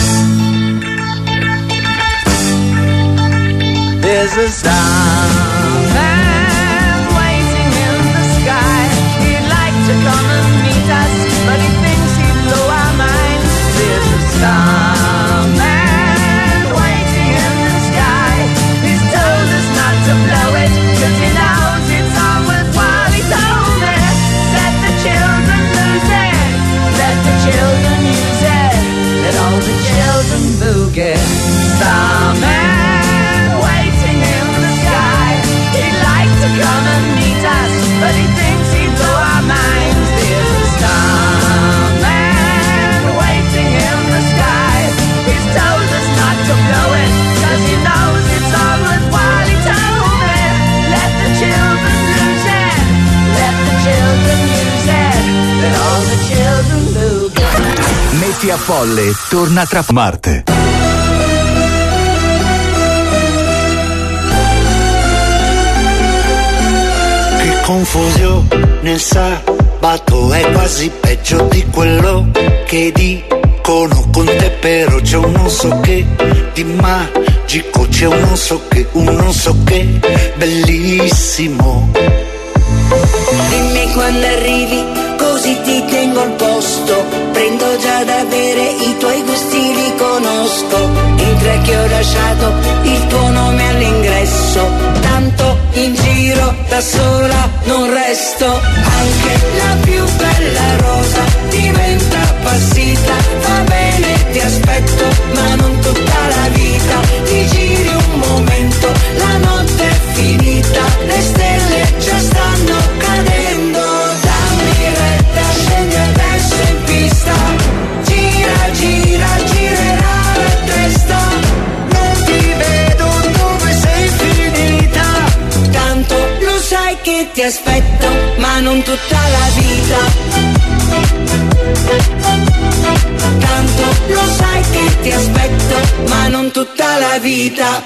There's a starman waiting in the sky. He'd like to come and meet us, but he thinks he'd blow our minds. There's a starman waiting in the sky. He's told us not to blow it, 'cause he knows it's on with Wally Toner. Let the children lose it, let the children use it, let all the children boogie. Starman waiting in the sky. He'd like to come and meet us, but he thinks he'd blow our minds. There's a starman waiting in the sky. He's told us not to blow it, 'cause he knows it's all with Wally Toner. Let the children lose it, let the children use it, let all the children boogie.
Metti a Folle torna tra Marte.
Confusione nel sabato è quasi peggio di quello che dicono con te, però c'è un non so che di magico, c'è un non so che bellissimo.
Dimmi quando arrivi, così ti tengo al posto. Prendo già da bere, i tuoi gusti li conosco. Entra che ho lasciato il tuo nome all'ingresso. Tanto in giro da sola non resto. Anche la più bella rosa diventa appassita. Va bene, ti aspetto, ma non tutta la vita. Ti giri un momento, la notte è finita. Le stelle già stanno cadendo. Dammi retta, scendi adesso in pista. Gira, gira, girerà la testa. Non ti vedo dove sei finita. Tanto lo sai che ti aspetto, ma non tutta la vita. Tanto lo sai che ti aspetto, ma non tutta la vita.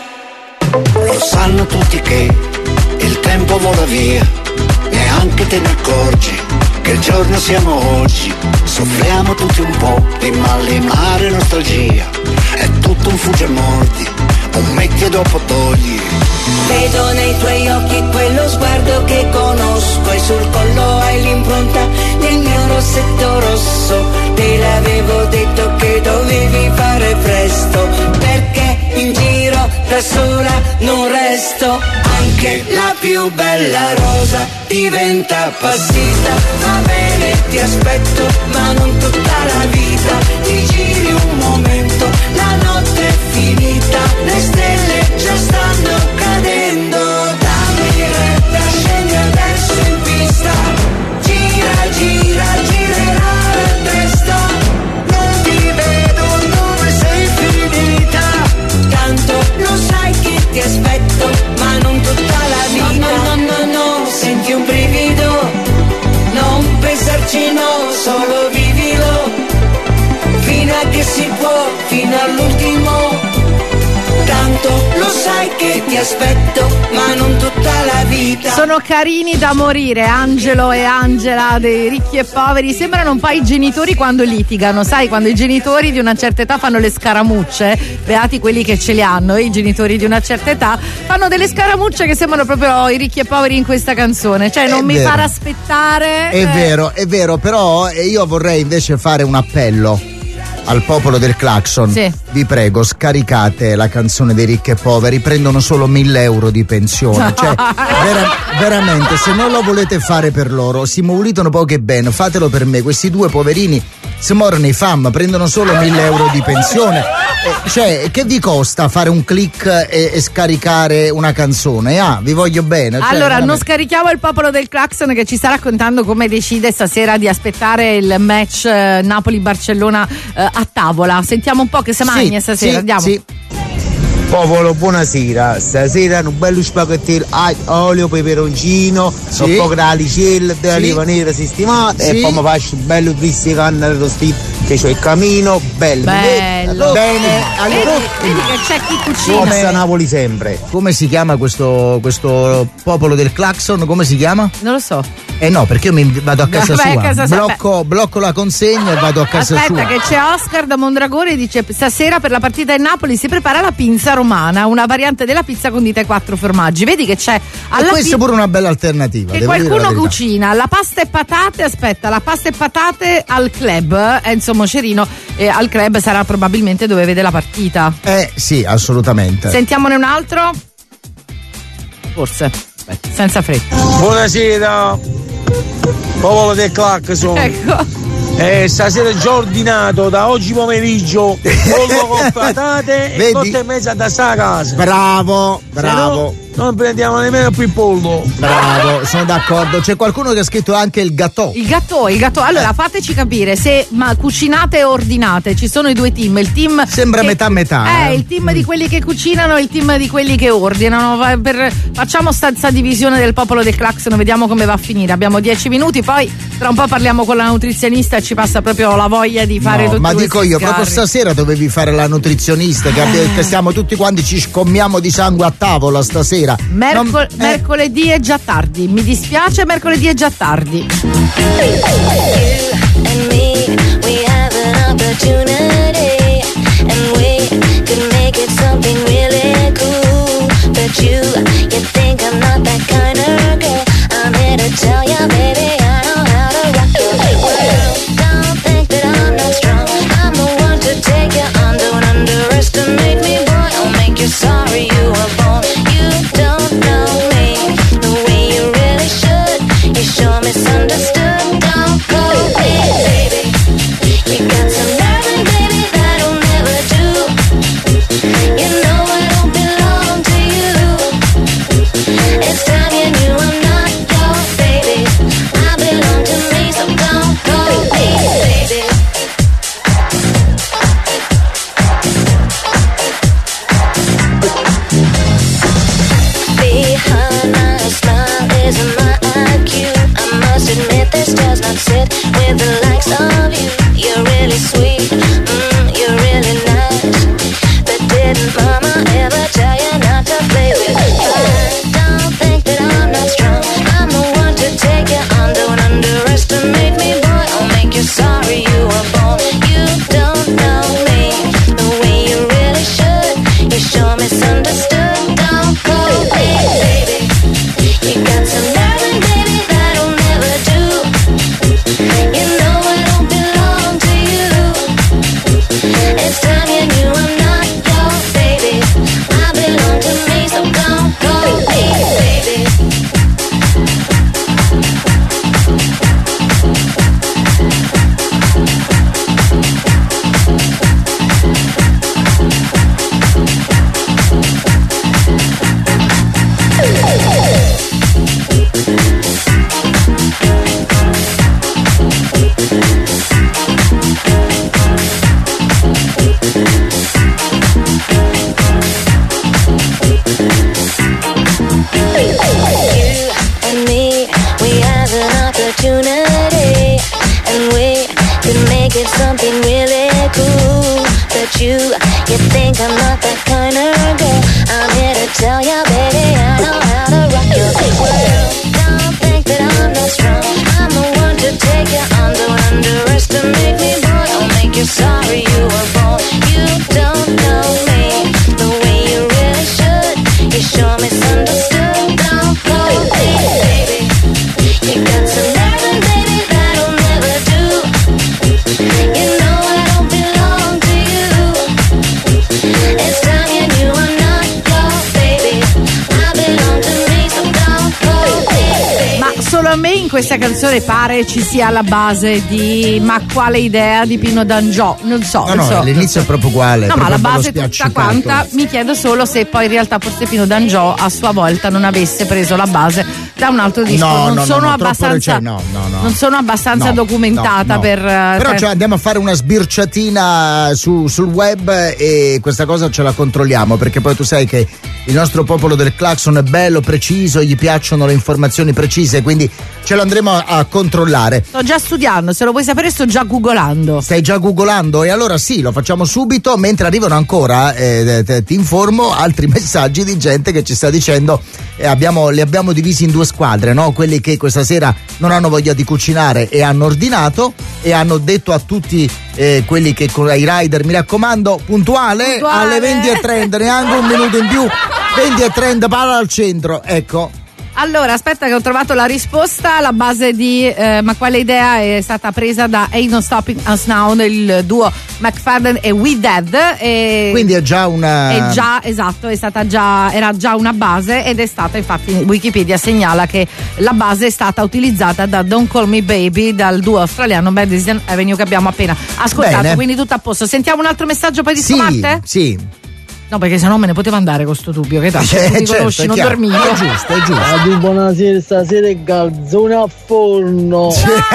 Lo sanno tutti che il tempo vola via, neanche te ne accorgi che il giorno siamo oggi. Soffriamo tutti un po' di malinare nostalgia. È tutto un fugge mordi, un metti e dopo togli.
Vedo nei tuoi occhi quello sguardo che conosco, e sul collo hai l'impronta del mio rossetto rosso. Te l'avevo detto che dovevi fare presto, perché in giro da sola non resto. Anche la più bella rosa diventa appassita. Va bene, ti aspetto, ma non tutta la vita. Ti giri un momento, la notte è finita. Le stelle già stanno cadendo. Dammi retta, scendi adesso in pista. Gira, gira, girerà la testa. Non ti vedo dove sei finita. Tanto lo sai che ti aspetto, ma non tutta la vita. No, no, no, no, senti un brivido. Non pensarci, no, solo vivilo. Fino a che si può, fino all'ultimo. Tanto lo sai che ti aspetto, ma non tutta la vita.
Sono carini da morire, Angelo e Angela dei Ricchi e Poveri. Sembrano un po' i genitori quando litigano, sai, quando i genitori di una certa età fanno le scaramucce, beati quelli che ce le hanno, i genitori di una certa età fanno delle scaramucce che sembrano proprio i Ricchi e Poveri in questa canzone, cioè non mi far aspettare.
È vero, però io vorrei invece fare un appello al popolo del clacson.
Sì.
Vi prego, scaricate la canzone dei Ricchi e Poveri, prendono solo 1.000 euro di pensione. Cioè, veramente, se non lo volete fare per loro, si moulitano poco e bene, fatelo per me. Questi due poverini si morono i fam, prendono solo 1.000 euro di pensione. Cioè, che vi costa fare un click e scaricare una canzone? Vi voglio bene. Cioè,
allora,
veramente.
non scarichiamo il popolo del clacson che ci sta raccontando come decide stasera di aspettare il match Napoli-Barcellona a tavola. Sentiamo un po' che se magna stasera, andiamo.
Sì.
Popolo, buonasera. Stasera un bello spaghettello, olio, peperoncino, un po' di alicella, dell'oliva nera sistemata e poi mi faccio un bello visto canna arrostito che c'ho il camino, bello. Bene,
vedi che c'è chi cucina.
Forza Napoli sempre.
Come si chiama questo popolo del clacson? Come si chiama?
Non lo so.
No, perché io mi vado a casa sua.
Casa
blocco la consegna e vado a casa sua.
Aspetta, che c'è Oscar da Mondragone e dice: stasera per la partita in Napoli si prepara la pinza romana, una variante della pizza condita ai 4 formaggi. Vedi che c'è
alla questa è pure una bella alternativa.
E qualcuno cucina la pasta e patate. Aspetta, la pasta e patate al club. Enzo Mocerino al club sarà probabilmente dove vede la partita.
Sì, assolutamente.
Sentiamone un altro? Forse. Aspetta, senza fretta.
Buonasera, popolo del clacson.
Ecco.
Stasera già ordinato da oggi pomeriggio pollo con patate e 8:30 da sta a casa.
Bravo.
Non prendiamo nemmeno più il pollo.
Bravo, sono d'accordo. C'è qualcuno che ha scritto anche il gâteau.
Il gâteau. Allora fateci capire se cucinate e ordinate. Ci sono i due team. Il team
sembra metà.
Il team di quelli che cucinano e il team di quelli che ordinano. Facciamo sta divisione del popolo del clacson, vediamo come va a finire. Abbiamo 10 minuti, poi tra un po' parliamo con la nutrizionista e ci passa proprio la voglia di fare tutto.
Ma dico io, proprio stasera dovevi fare la nutrizionista, che stiamo tutti quanti ci scommiamo di sangue a tavola stasera.
Mercoledì è già tardi. Mi dispiace, mercoledì è già tardi.
Sorry you were born. You don't know me the way you really should. You sure misunderstood. Don't go baby. You got some loving, baby, that'll never do. You know I don't belong to you. It's time you knew I'm not your baby. I belong to me, so don't go baby. This does not sit with the likes of you. You're really sweet, you're really nice. But didn't mama ever tell you not to play with fire? Don't think that I'm not strong. I'm the one to take you on. Don't underestimate me, boy. I'll make you sorry you were born. You don't know me the way you really should. You sure misunderstood. Don't go baby. You got some loving, baby, that'll never do. You know I don't belong to you. It's time you knew I'm not your baby. I belong to me, so don't go baby. Something really cool, but you think I'm not that kind of girl. I'm here to tell ya, baby, I know how to rock your world. Don't think that I'm not strong. I'm the one to take you on. Don't underestimate me, boy. I'll make you sorry you were born. You don't know me the way you really should. You sure misunderstood. Don't go baby. You got some loving, baby, that'll never do. You know I don't belong to you. It's time you knew I'm not your baby. I belong to me, so don't go baby.
Ma solo a me in questa canzone pare ci sia la base di ma quale idea di Pino D'Angiò? Non so.
All'inizio è proprio uguale.
No, ma la base è tutta quanta. Mi chiedo solo se poi in realtà forse Pino D'Angiò a sua volta non avesse preso la base da un altro disco. Non sono abbastanza documentata per.
Però cioè, andiamo a fare una sbirciatina sul web e questa cosa ce la controlliamo, perché poi tu sai che il nostro popolo del clacson è bello, preciso, gli piacciono le informazioni precise, quindi ce lo andremo a controllare.
Sto già studiando, se lo vuoi sapere sto già googolando.
Stai già googolando? E allora sì, lo facciamo subito, mentre arrivano ancora, ti informo, altri messaggi di gente che ci sta dicendo li abbiamo divisi in due squadre, no? Quelli che questa sera non hanno voglia di cucinare e hanno ordinato, e hanno detto a tutti quelli che con i rider, mi raccomando, puntuale alle 20:30, neanche un minuto in più, 20:30, palla al centro, ecco.
Allora, aspetta che ho trovato la risposta. La base di ma quale idea è stata presa da Ain't No Stopping Us Now, il duo McFadden e We Dead.
Quindi è già una.
Esatto, era già una base, ed è stata, infatti Wikipedia segnala che la base è stata utilizzata da Don't Call Me Baby, dal duo australiano Madison Avenue che abbiamo appena ascoltato. Bene. Quindi tutto a posto. Sentiamo un altro messaggio poi di Scomarte?
Sì.
No, perché sennò me ne poteva andare con sto dubbio, che tanto mi conosci, non dormivo.
È giusto.
Buonasera, stasera è calzone a forno.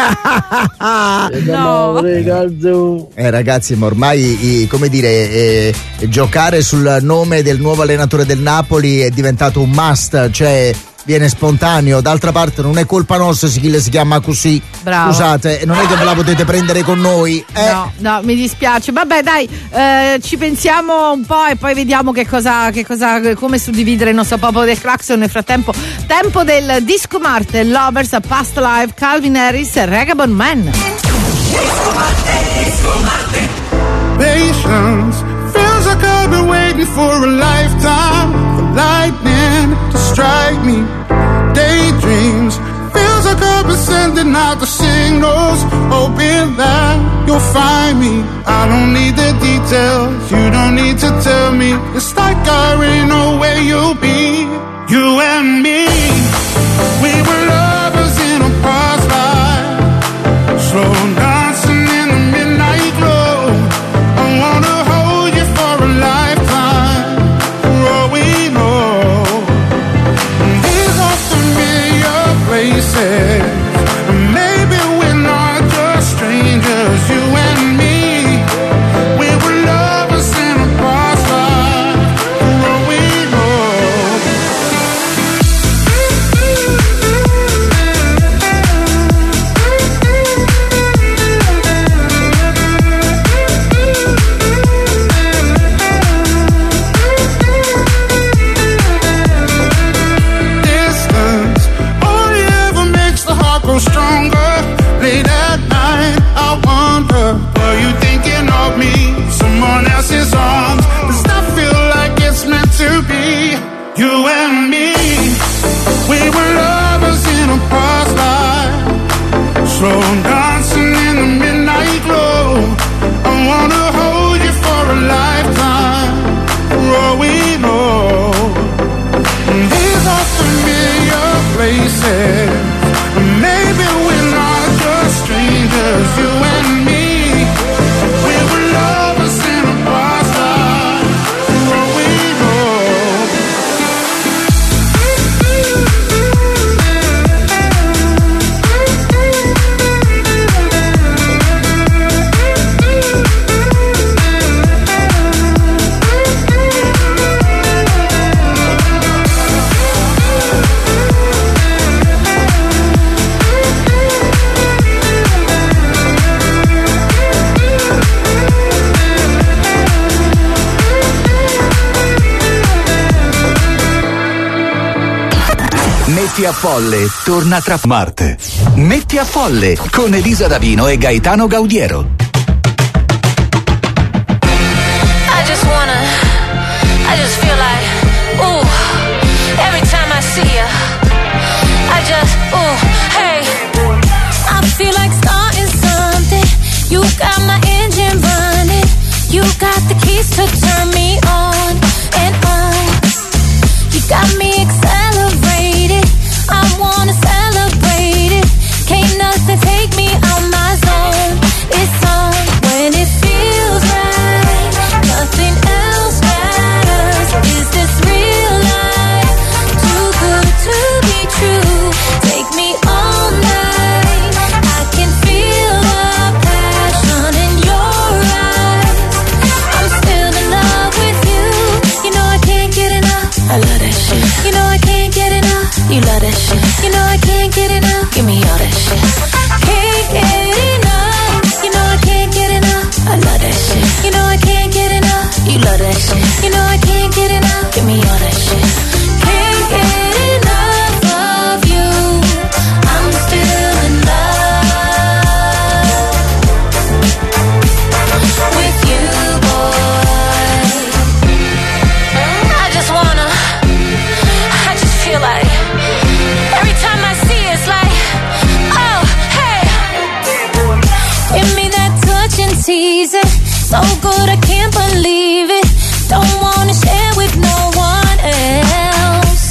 No.
Ragazzi, ma ormai, come dire, giocare sul nome del nuovo allenatore del Napoli è diventato un must, cioè viene spontaneo. D'altra parte non è colpa nostra se chi le si chiama così.
Bravo.
Scusate, non è che ve la potete prendere con noi.
No, mi dispiace. Vabbè, dai, ci pensiamo un po' e poi vediamo come suddividere il nostro popolo del clacson. Nel frattempo, tempo del Disco Marte, Lovers, A Past Life, Calvin Harris e Vagabond Man.
Disco Marte. Patience feels like I've been waiting for a lifetime for lightning to strike me. Daydreams feels like I've been sending out the signals, hoping that you'll find me. I don't need the details, you don't need to tell me. It's like I already know where you'll be. You and me, we were lovers in a past life, slow dancing in the midnight glow. I wanna hold you for a lifetime, for all we know. These are familiar places, maybe we're not just strangers. You and me, we were lovers in a past life, for all we know. Distance only ever makes the heart grow stronger. Late at night, I wonder, are you thinking of me? Someone else's arms, does that feel like it's meant to be? You and me, we were lovers in a past life, slow dancing in the midnight glow. I wanna hold you for a lifetime, for all we know. These are familiar places, maybe we're not just strangers. You and me, we were lovers in a past life, for all we know.
Metti a Folle torna tra Marte. Metti a Folle con Elisa Davino e Gaetano Gaudiero.
I just feel like, ooh, every time I see ya, I just, ooh, hey. I feel like starting something. You got my engine running. You got the keys to turn me on and on. You got me accelerated. I wanna celebrate it. Can't nothing take me out my zone. It's on when it feels right. Nothing else matters. Is this real life? Too good to be true.
teasing. So good I can't believe it. Don't wanna share with no one else.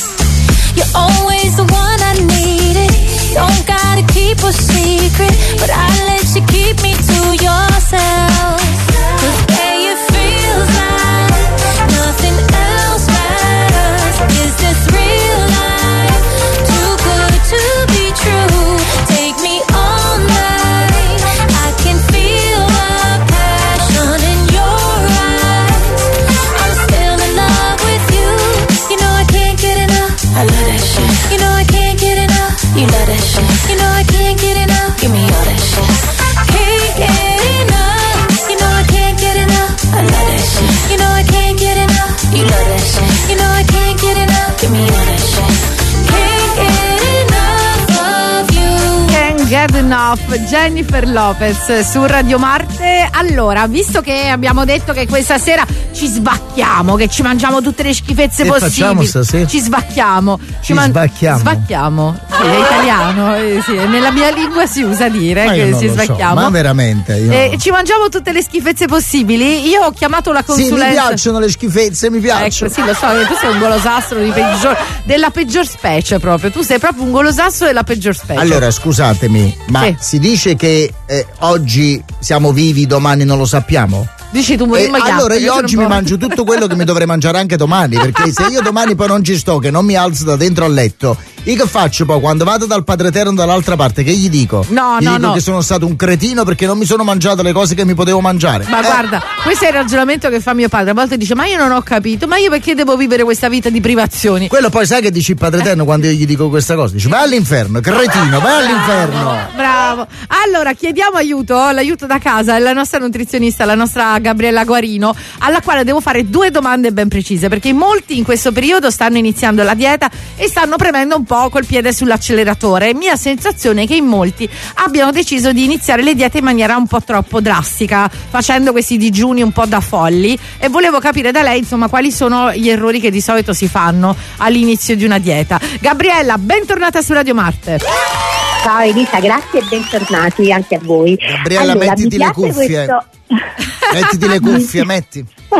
You're always the one I needed. Don't gotta keep a secret, but I let you keep me to yourself. 'Cause babe, it feels like nothing else matters. Is this real life? Too good to be true. Take me all night. I can feel the passion in your eyes. I'm still in love with you. You know I can't get enough. I love that shit. You know I can't get enough. You love that shit. You know I can't get enough. Give me all that shit. Can't get enough. You know I can't get enough. I love that shit. You know I can't get enough. You love that shit. You know I can't get enough. Give me all that shit. Can't get enough of you.
Can't get enough, Jennifer Lopez su Radio Marte. Allora, visto che abbiamo detto che questa sera ci sbacchiamo, che ci mangiamo tutte le schifezze
Che
possibili.
facciamo stasera?
Ci sbacchiamo.
Sbacchiamo.
Sbacchiamo. Sì, è italiano. Sì, nella mia lingua si usa dire
Ma io
che
non
si
lo so,
sbacchiamo.
ma veramente io...
Ci mangiamo tutte le schifezze possibili. Io ho chiamato la
Sì,
consulenza.
mi piacciono le schifezze, mi piacciono.
Ecco, sì, lo so, che tu sei un golosastro della peggior specie proprio. Tu sei proprio un golosastro della peggior specie.
Allora, scusatemi, ma
Sì.
si dice che oggi siamo vivi, domani non lo sappiamo?
Dici tu
Allora io oggi mi mangio tutto quello che mi dovrei mangiare anche domani, perché se io domani poi non ci sto, che non mi alzo da dentro al letto, io che faccio poi quando vado dal Padre Eterno dall'altra parte? Che gli dico? Gli dico che sono stato un cretino perché non mi sono mangiato le cose che mi potevo mangiare.
Ma guarda, questo è il ragionamento che fa mio padre. A volte dice: ma io non ho capito, ma io perché devo vivere questa vita di privazioni?
Quello poi sai che dice il Padre Eterno quando io gli dico questa cosa? Dice: vai all'inferno, cretino, vai all'inferno.
Bravo. Allora chiediamo aiuto, l'aiuto da casa, è la nostra nutrizionista, la nostra Gabriella Guarino, alla quale devo fare 2 domande ben precise, perché molti in questo periodo stanno iniziando la dieta e stanno premendo un po' col piede sull'acceleratore. Mia sensazione è che in molti abbiano deciso di iniziare le diete in maniera un po' troppo drastica, facendo questi digiuni un po' da folli, e volevo capire da lei insomma quali sono gli errori che di solito si fanno all'inizio di una dieta. Gabriella, bentornata su Radio Marte.
Ciao Elisa, grazie e bentornati anche a voi.
Gabriella,
allora,
mettiti le cuffie. Mettiti le cuffie, metti.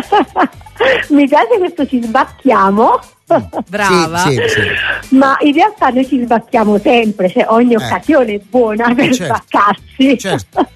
Mi piace questo ci sbacchiamo.
Brava.
Sì.
Ma in realtà noi ci sbacchiamo sempre, cioè ogni occasione è buona per sbaccarsi.
Certo.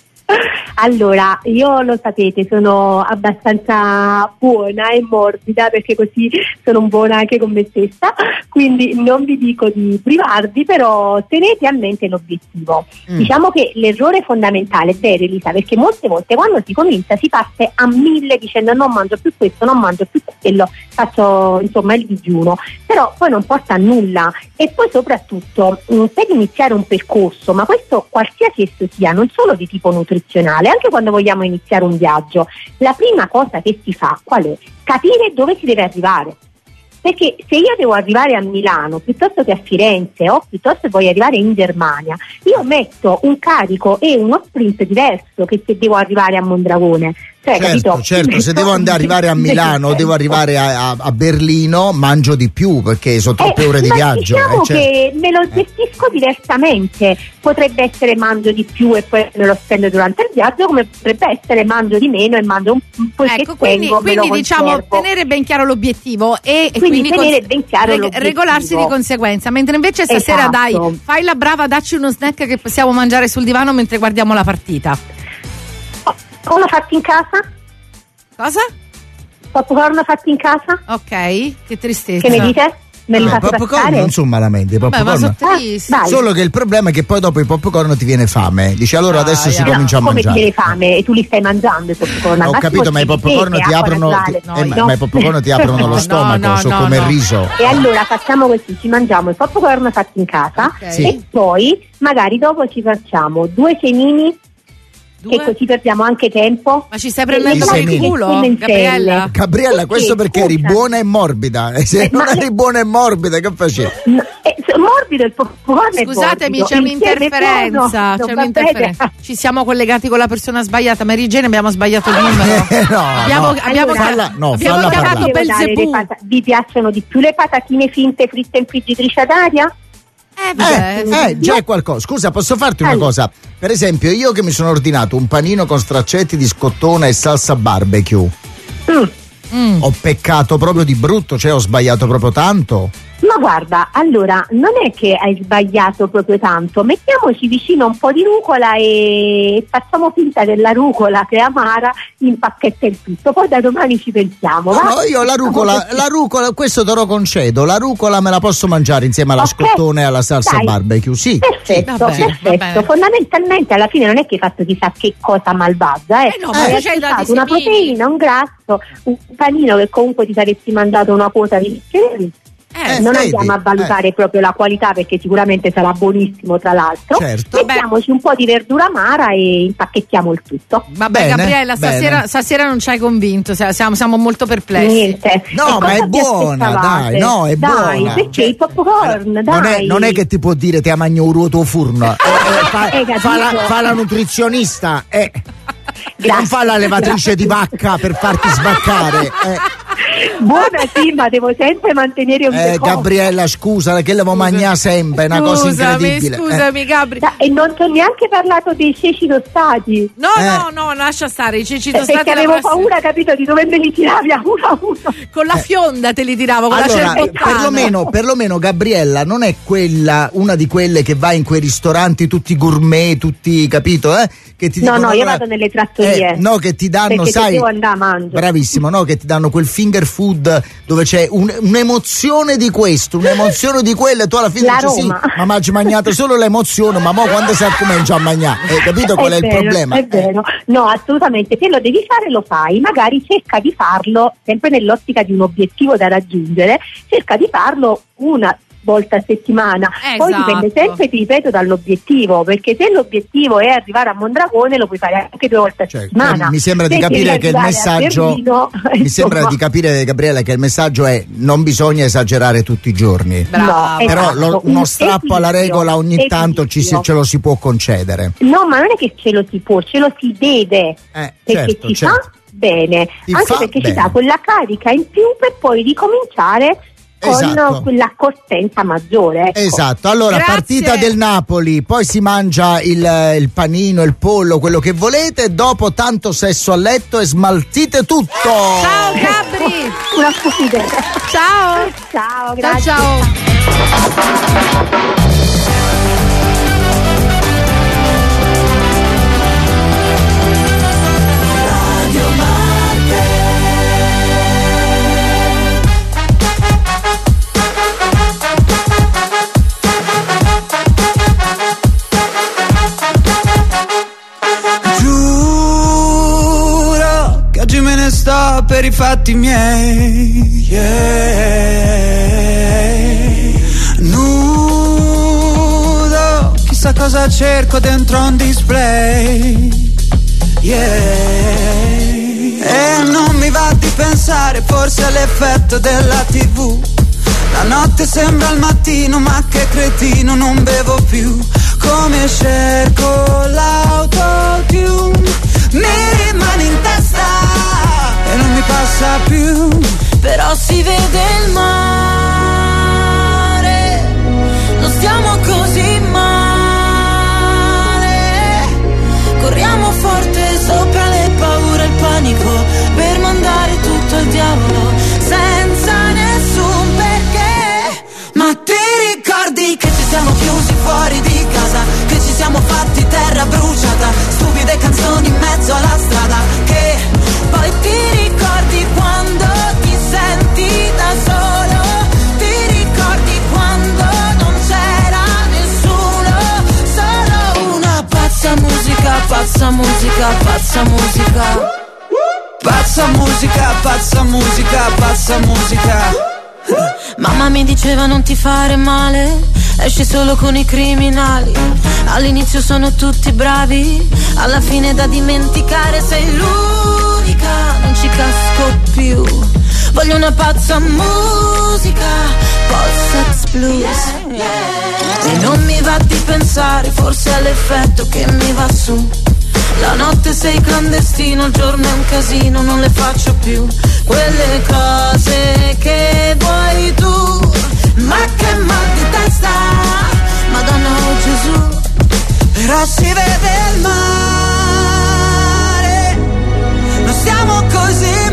Allora, io lo sapete, sono abbastanza buona e morbida, perché così sono buona anche con me stessa, quindi non vi dico di privarvi, però tenete a mente l'obiettivo. Diciamo che l'errore fondamentale è vero, Elisa, perché molte volte quando si comincia si parte a 1000 dicendo non mangio più questo, non mangio più quello, faccio insomma il digiuno, però poi non porta a nulla. E poi soprattutto per iniziare un percorso, ma questo qualsiasi esso sia, non solo di tipo nutrizionale, anche quando vogliamo iniziare un viaggio, la prima cosa che si fa qual è? Capire dove si deve arrivare. Perché se io devo arrivare a Milano piuttosto che a Firenze, o piuttosto che voglio arrivare in Germania, io metto un carico e uno sprint diverso che se devo arrivare a Mondragone. Cioè,
certo, se devo arrivare a Milano o devo arrivare a Berlino, mangio di più perché sono troppe ore di viaggio.
Diciamo che me lo gestisco diversamente. Potrebbe essere mangio di più e poi me lo spendo durante il viaggio, come potrebbe essere mangio di meno e mangio un po'
ecco, quindi diciamo tenere ben chiaro l'obiettivo e quindi
tenere ben chiaro
regolarsi di conseguenza. Mentre invece stasera dai, fai la brava, dacci uno snack che possiamo mangiare sul divano mentre guardiamo la partita.
Popcorn fatti in casa?
Cosa?
Popcorn fatti in casa?
Ok, che tristezza.
Che ne dite? Me li fate
popcorn
passare?
non sono malamente, popcorn. Solo che il problema è che poi dopo i popcorn ti viene fame. Dici allora adesso si comincia a mangiare.
Come ti viene fame e tu li stai mangiando i popcorn?
Ho capito, ma i popcorn ti aprono ma i popcorn ti aprono lo stomaco, sono come il riso.
E allora facciamo così, ci mangiamo i popcorn fatti in casa e poi magari dopo ci facciamo 2 semini, che così perdiamo anche tempo.
Ma ci stai prendendo per il culo, Gabriella?
Gabriella, questo perché eri buona e morbida. E se non eri buona e morbida, che facevi?
Morbido il popcorn.
Scusatemi, c'è un'interferenza. Ci siamo collegati con la persona sbagliata. Mary Jane, abbiamo sbagliato il numero.
Abbiamo chiamato Belzebù. Vi piacciono di più le patatine finte fritte in friggitrice ad aria?
Già è qualcosa. Scusa, posso farti una cosa? Per esempio, io che mi sono ordinato un panino con straccetti di scottona e salsa barbecue. Ho peccato proprio di brutto, cioè ho sbagliato proprio tanto.
Ma guarda, allora, non è che hai sbagliato proprio tanto, mettiamoci vicino un po' di rucola e facciamo finta che la rucola che è amara impacchetta il tutto, poi da domani ci pensiamo. Va?
No, io la rucola, questo te lo concedo, la rucola me la posso mangiare insieme alla scottona e alla salsa barbecue, sì.
Perfetto,
Sì.
perfetto. Fondamentalmente alla fine non è che hai fatto chissà che cosa malvagia,
no,
hai accettato una proteina, un grasso, un panino che comunque ti saresti mangiato una quota di non andiamo a valutare proprio la qualità, perché sicuramente sarà buonissimo, tra l'altro.
Certo.
Mettiamoci un po' di verdura amara e impacchettiamo il tutto.
Vabbè, Gabriella, stasera non ci hai convinto, siamo molto perplessi.
Niente.
No, ma è buona, dai, no, è buona.
Perché il popcorn, dai.
Non è che ti può dire te mangi un ruoto furno. Fa la nutrizionista, non fa la levatrice di vacca per farti sbaccare.
Buona sì, ma devo sempre mantenere un decoro.
Gabriella, scusa, che devo mangiare sempre, è una cosa incredibile.
Scusami, Gabri.
E non ti ho neanche parlato dei ceci tostati.
No, lascia stare i ceci tostati.
Perché avevo paura, capito, di dove me li tiravi a uno a uno.
Con la fionda te li tiravo, con
allora,
la cerbottana.
perlomeno Gabriella non è una di quelle che va in quei ristoranti tutti gourmet, tutti, capito? Che ti dicono,
io vado nelle trattorie.
Che ti danno,
perché
sai.
Devo andare a mangiare.
Bravissimo, che ti danno quel finger food dove c'è un'emozione di questo, un'emozione di quello, e tu alla fine dici sì, ma mi hai mangiato solo l'emozione, ma mo quando si comincia a mangiare, capito qual è il problema?
È vero, no, assolutamente, se lo devi fare lo fai, magari cerca di farlo sempre nell'ottica di un obiettivo da raggiungere, cerca di farlo una volta a settimana, poi dipende sempre, ti ripeto, dall'obiettivo, perché se l'obiettivo è arrivare a Mondragone lo puoi fare anche 2 volte a settimana.
Mi sembra di capire che il messaggio mi sembra di capire, Gabriella, che il messaggio è non bisogna esagerare tutti i giorni.
Bravo.
Però uno strappo alla regola ogni tanto ce lo si può concedere.
No, ma non è che ce lo si può, ce lo si deve, perché ci fa bene, anche perché ci dà quella carica in più per poi ricominciare con quella costenza maggiore.
Esatto, allora partita del Napoli, poi si mangia il panino, il pollo, quello che volete, dopo tanto sesso a letto e smaltite tutto.
Ciao Gabri.
Una stupidezza.
Ciao,
grazie.
Ciao.
Oggi me ne sto per i fatti miei, nudo, chissà cosa cerco dentro un display, e non mi va di pensare, forse all'effetto della TV. La notte sembra il mattino, ma che cretino, non bevo più. Come cerco l'autotune, mi rimane in testa e non mi passa più.
Però si vede il mare, non stiamo così male. Corriamo forte sopra le paure e il panico, per mandare tutto al diavolo senza nessun perché. Ma ti ricordi che ci siamo chiusi fuori di casa, che ci siamo fatti terra bruciata, stupide canzoni in mezzo alla strada, che poi ti ricordi quando ti senti da solo, ti ricordi quando non c'era nessuno, solo una pazza musica, pazza musica, pazza musica,
pazza musica, pazza musica, pazza musica.
Mamma mi diceva non ti fare male, esci solo con i criminali. All'inizio sono tutti bravi, alla fine da dimenticare sei l'unica, non ci casco più. Voglio una pazza musica, post-sex blues, e non mi va di pensare, forse è l'effetto che mi va su. La notte sei clandestino, il giorno è un casino, non le faccio più quelle cose che vuoi tu. Ma che mal di testa,
Madonna o Gesù, però si vede il mare, non stiamo così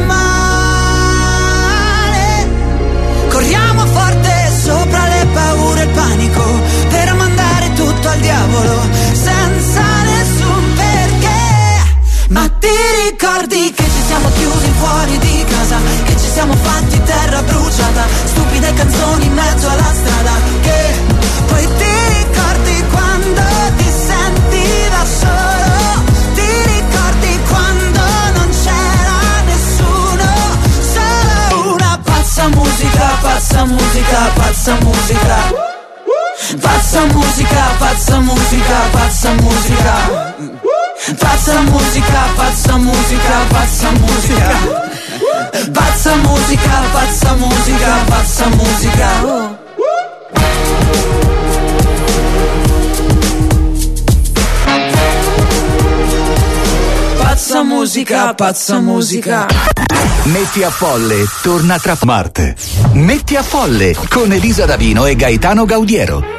male, corriamo forte sopra le paure e il panico, per mandare tutto al diavolo, senza nessun perché. Ma ti ricordi che ci siamo chiusi fuori di casa, che ci siamo fatti terra bruciata, stupide canzoni in mezzo alla strada, che poi ti ricordi quando ti senti da solo, ti ricordi quando non c'era nessuno, solo una pazza musica, pazza musica, pazza musica, pazza musica, pazza musica, pazza musica. Pazza musica, pazza musica, pazza musica. Pazza musica, pazza musica, pazza musica. Pazza musica, pazza musica.
Metti a Folle torna tra Marte. Metti a Folle con Elisa Davino e Gaetano Gaudiero.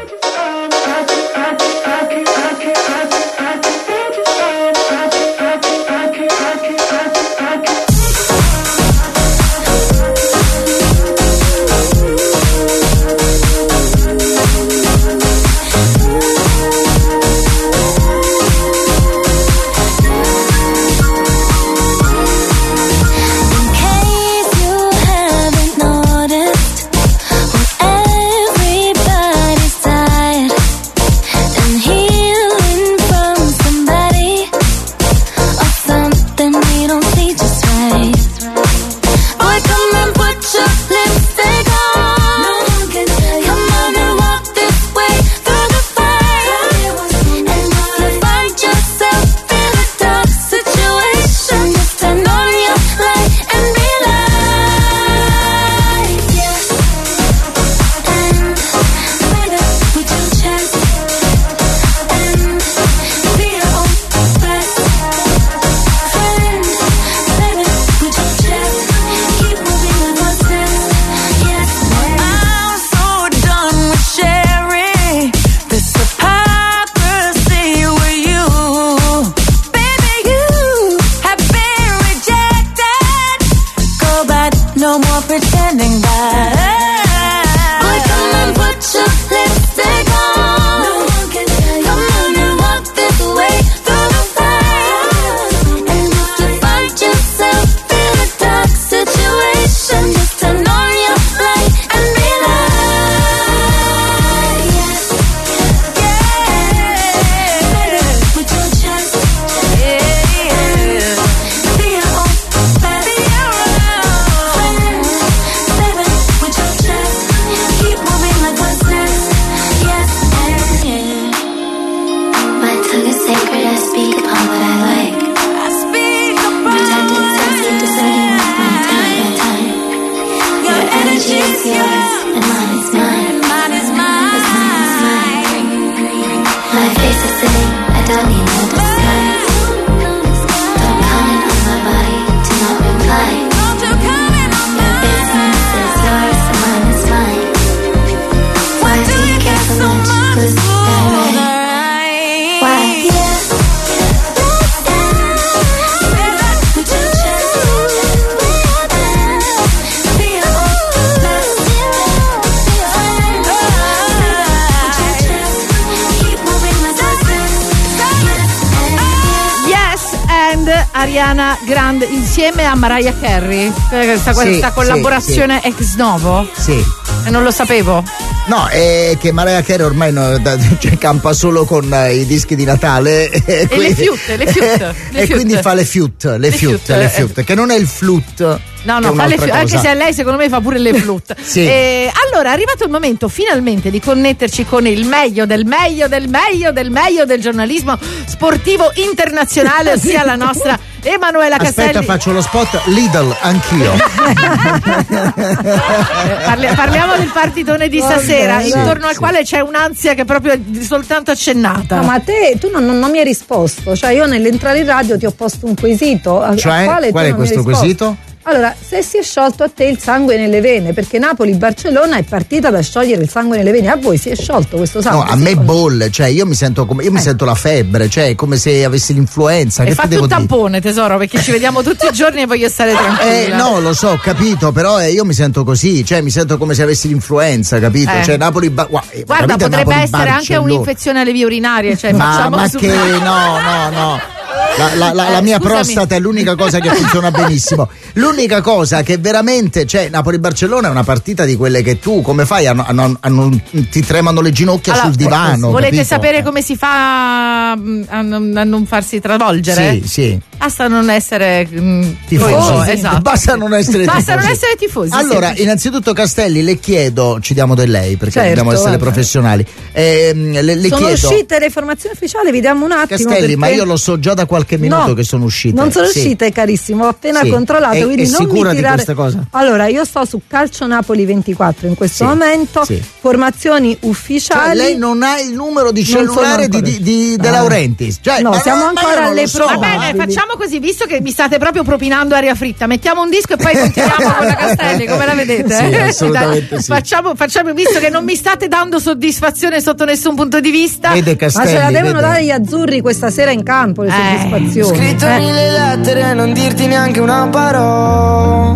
Ariana Grande insieme a Mariah Carey, questa collaborazione ex novo?
Sì.
E non lo sapevo.
No, è che Mariah Carey ormai campa solo con i dischi di Natale
e quindi, le fiute.
E quindi fa le fiute, che non è il flute.
No, fa le fiute, anche se lei secondo me fa pure le flute.
Sì.
Allora è arrivato il momento finalmente di connetterci con il meglio del giornalismo sportivo internazionale, ossia la nostra Emanuela Castelli.
Aspetta, faccio lo spot Lidl anch'io.
Parliamo del partitone di stasera, intorno al quale c'è un'ansia che è proprio soltanto accennata.
No, ma tu non mi hai risposto. Cioè, io nell'entrare in radio ti ho posto un quesito.
Cioè, qual è questo quesito?
Allora, se si è sciolto a te il sangue nelle vene, perché Napoli-Barcellona è partita da sciogliere il sangue nelle vene, a voi si è sciolto questo sangue?
No, a me bolle, cioè io mi sento come mi sento la febbre, cioè è come se avessi l'influenza.
E fatti un tampone, tesoro, perché ci vediamo tutti i giorni e voglio stare tranquilla.
No, lo so, capito, però io mi sento così, cioè mi sento come se avessi l'influenza, capito? Cioè Napoli
guarda, potrebbe essere anche un'infezione alle vie urinarie, cioè
ma che no. La mia prostata è l'unica cosa che funziona benissimo. L'unica cosa che veramente, cioè, Napoli-Barcellona è una partita di quelle che tu come fai ti tremano le ginocchia sul divano.
Volete
capito?
sapere come si fa a non farsi travolgere?
Sì.
Basta non essere
tifosi.
Esatto.
Basta non essere
tifosi.
Allora, innanzitutto Castelli, le chiedo, ci diamo del lei perché
certo,
dobbiamo essere professionali. Le
sono
chiedo,
uscite le formazioni ufficiali, vi diamo un attimo.
Castelli, ma io lo so già da qualche minuto che sono uscite.
Non sono uscite, carissimo, ho appena controllato. Quindi
è
non
sicura
mi tirare...
di questa cosa?
Allora, io sto su Calcio Napoli 24 in questo momento. Formazioni ufficiali.
Lei non ha il numero di cellulare di De Laurentiis. Cioè,
no, siamo ancora alle prove.
Va bene, facciamo così, visto che mi state proprio propinando aria fritta, mettiamo un disco e poi continuiamo con la Castelli, come la vedete?
Sì, assolutamente sì.
Facciamo, visto che non mi state dando soddisfazione sotto nessun punto di vista.
Vede Castelli,
ma ce la devono dare gli azzurri questa sera in campo, le soddisfazioni.
Ho scritto 1000 lettere, non dirti neanche una parola,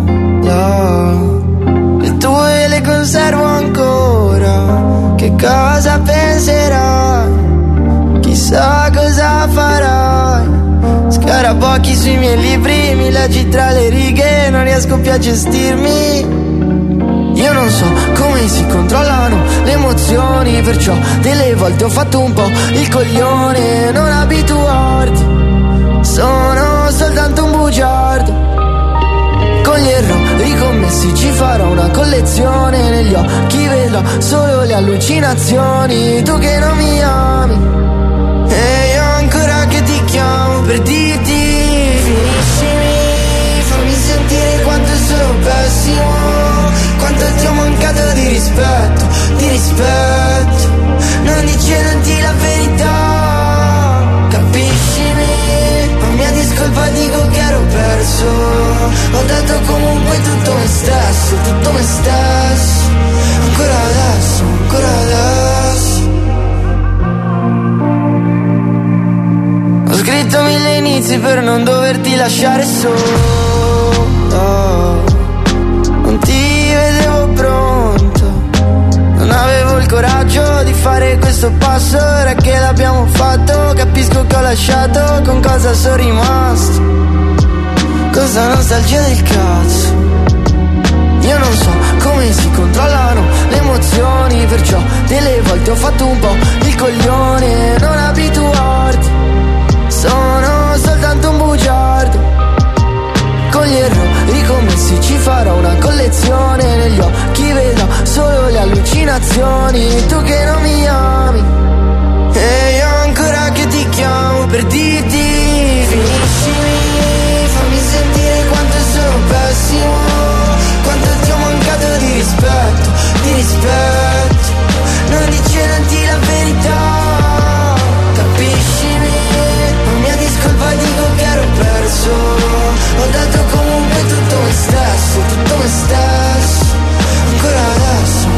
le tue le conservo ancora. Che cosa penserai? Chissà cosa farai. Scarabocchi sui miei libri, mi leggi tra le righe, non riesco più a gestirmi. Io non so come si controllano le emozioni, perciò delle volte ho fatto un po' il coglione. Non abituarti, sono soltanto un bugiardo. Con gli errori commessi ci farò una collezione. Negli occhi vedrò solo le allucinazioni. Tu che non mi ami e io ancora che ti chiamo per dirti finiscimi, fammi sentire quanto sono pessimo, quanto ti ho mancato di rispetto, non dicendoti la verità, capiscimi, non mi discolpa, dico che ero perso, ho dato comunque tutto me stesso, ancora adesso. Ho scritto 1000 inizi per non doverti lasciare solo, non ti vedevo pronto, non avevo il coraggio di fare questo passo. Ora che l'abbiamo fatto capisco che ho lasciato, con cosa sono rimasto, con sta nostalgia del cazzo. Io non so come si controllano le emozioni, perciò delle volte ho fatto un po' il coglione. Non abituarti, sono soltanto un bugiardo. Con gli errori commessi ci farò una collezione. Negli occhi vedrò solo le allucinazioni. Tu che non mi ami e io ancora che ti chiamo per dirti finiscimi, fammi sentire quanto sono pessimo, quanto ti ho mancato di rispetto, non dicendoti la verità, capiscimi, non mi discolpa, dico che ero perso, ho dato comunque tutto me stesso, ancora adesso.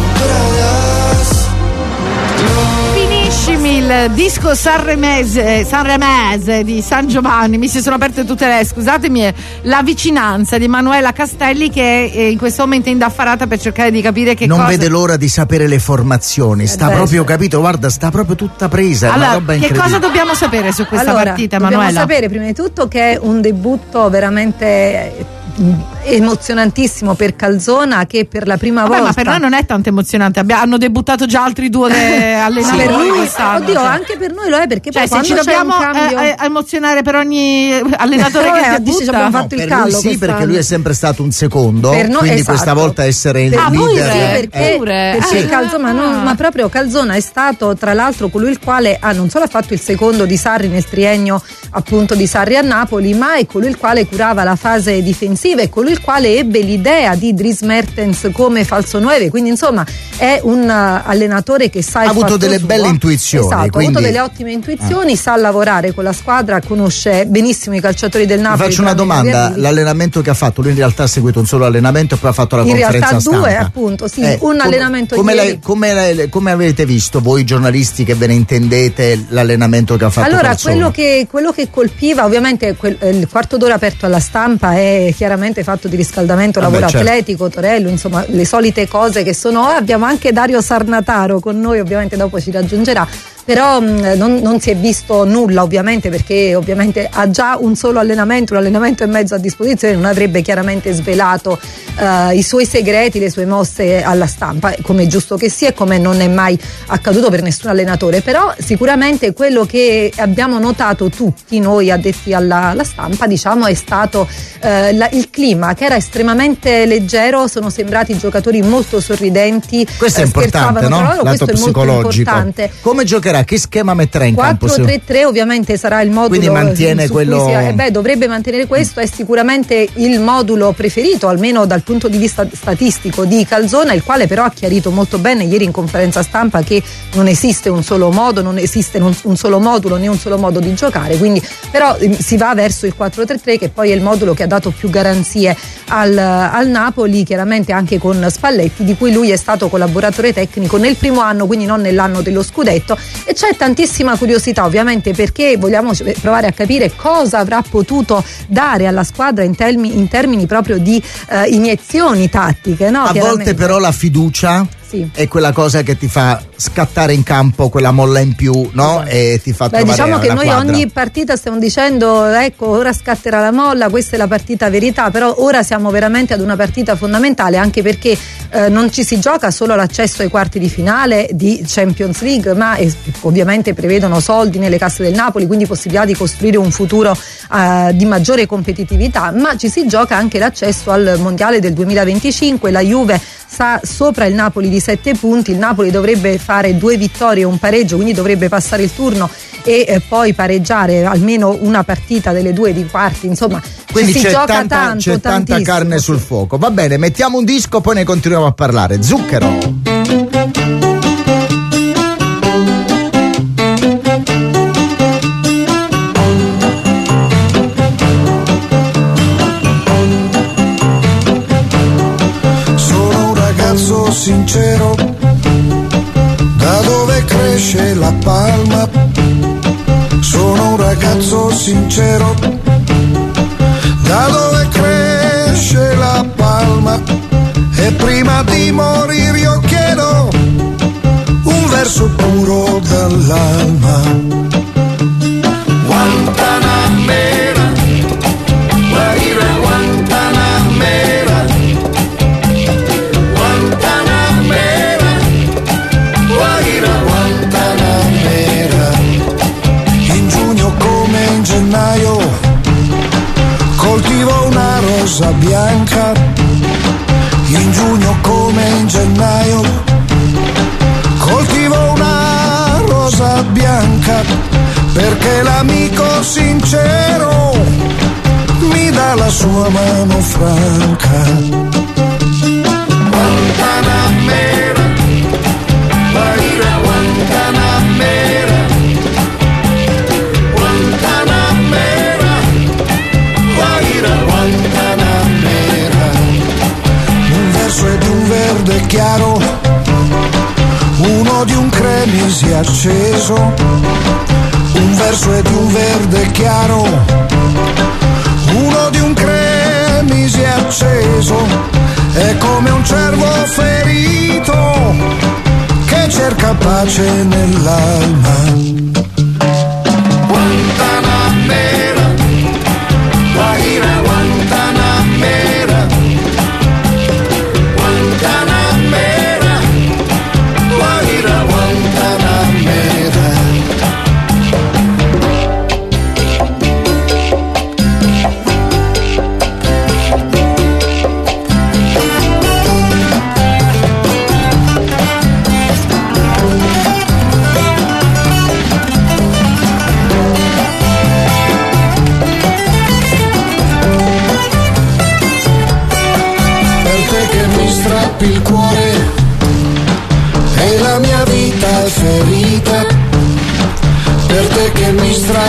Finiscimi il disco sanremese di San Giovanni. Mi si sono aperte tutte le, scusatemi, la vicinanza di Emanuela Castelli, che è in questo momento indaffarata per cercare di capire che
non
cosa.
vede l'ora di sapere le formazioni, sta proprio, capito, guarda, sta proprio tutta presa.
Allora,
una roba
che
incredibile.
cosa dobbiamo sapere su questa partita, Emanuela?
Dobbiamo sapere prima di tutto che è un debutto veramente emozionantissimo per Calzona, che per la prima volta.
Ma per noi non è tanto emozionante, hanno debuttato già altri due allenatori.
Per lui,
quest'anno,
oddio, anche per noi lo è, perché
cioè,
poi
se ci dobbiamo emozionare per ogni allenatore che debutta,
ci abbiamo fatto il callo
lui sì,
quest'anno.
perché lui è sempre stato un secondo,
per noi,
quindi
esatto.
questa volta essere il leader.
Perché Calzona, ma proprio Calzona è stato tra l'altro colui il quale non solo ha fatto il secondo di Sarri nel triennio appunto di Sarri a Napoli, ma è colui il quale curava la fase difensiva, e colui il il quale ebbe l'idea di Dries Mertens come falso 9, quindi insomma è un allenatore che sa
ha avuto delle belle intuizioni,
esatto,
quindi...
ha avuto delle ottime intuizioni, sa lavorare con la squadra, conosce benissimo i calciatori del Napoli.
Faccio una domanda, l'allenamento che ha fatto, lui in realtà ha seguito un solo allenamento e poi ha fatto la conferenza stampa.
In realtà 2 appunto, sì, un allenamento ieri.
Come avete visto voi giornalisti che ve ne intendete l'allenamento che ha fatto?
Allora, quello che colpiva, ovviamente il quarto d'ora aperto alla stampa è chiaramente fatto di riscaldamento, lavoro atletico, Torello, insomma le solite cose che sono. Abbiamo anche Dario Sarnataro con noi, ovviamente dopo ci raggiungerà, però non si è visto nulla ovviamente, perché ovviamente ha già un solo allenamento, un allenamento e mezzo a disposizione, non avrebbe chiaramente svelato i suoi segreti, le sue mosse alla stampa, come è giusto che sia e come non è mai accaduto per nessun allenatore. Però sicuramente quello che abbiamo notato tutti noi addetti alla stampa, diciamo, è stato il clima, che era estremamente leggero, sono sembrati giocatori molto sorridenti,
questo è importante, no?
Loro,
lato
questo
psicologico.
È molto importante.
Come giocherà? Che schema metterà in campo?
4-3-3 ovviamente sarà il modulo.
Quindi mantiene quello.
Dovrebbe mantenere questo, è sicuramente il modulo preferito, almeno dal punto di vista statistico, di Calzona, il quale però ha chiarito molto bene ieri in conferenza stampa che non esiste un solo modo, non esiste un solo modulo né un solo modo di giocare, quindi però si va verso il 4-3-3, che poi è il modulo che ha dato più garanzie al Napoli, chiaramente anche con Spalletti, di cui lui è stato collaboratore tecnico nel primo anno, quindi non nell'anno dello scudetto, e c'è tantissima curiosità ovviamente, perché vogliamo provare a capire cosa avrà potuto dare alla squadra in termini proprio di iniezioni tattiche, no?
A volte però la fiducia è quella cosa che ti fa scattare in campo quella molla in più, no? E ti fa trovare
diciamo che noi
quadra.
Ogni partita stiamo dicendo ecco ora scatterà la molla, questa è la partita verità, però ora siamo veramente ad una partita fondamentale, anche perché non ci si gioca solo l'accesso ai quarti di finale di Champions League, ma ovviamente prevedono soldi nelle casse del Napoli, quindi possibilità di costruire un futuro di maggiore competitività, ma ci si gioca anche l'accesso al mondiale del 2025. La Juve sta sopra il Napoli di 7 punti, il Napoli dovrebbe fare 2 vittorie e un pareggio, quindi dovrebbe passare il turno e poi pareggiare almeno una partita delle 2 di quarti, insomma
quindi
si gioca tanto,
c'è tanta carne sul fuoco. Va bene, mettiamo un disco, poi ne continuiamo a parlare. Zucchero.
Sincero, da dove cresce la palma, sono un ragazzo sincero, da dove cresce la palma, e prima di morire io chiedo un verso puro dall'alma. Guantanamera, Guaira Guantanamera, Guantanamera, Guantanamera. In giugno come in gennaio coltivo una rosa bianca. In giugno come in gennaio coltivo una rosa bianca, perché l'amico sincero mi dà la sua mano franca. Guantanamera, Guaira Guantanamera, Guantanamera, Guaira Guantanamera. Un verso è di un verde chiaro, uno di un cremisi acceso. Un verso è di un verde chiaro, uno di un cremisi acceso. È come un cervo ferito che cerca pace nell'alma. Guantanamera, Guaira Guantanamera, Guantanamera, Guaira Guantanamera.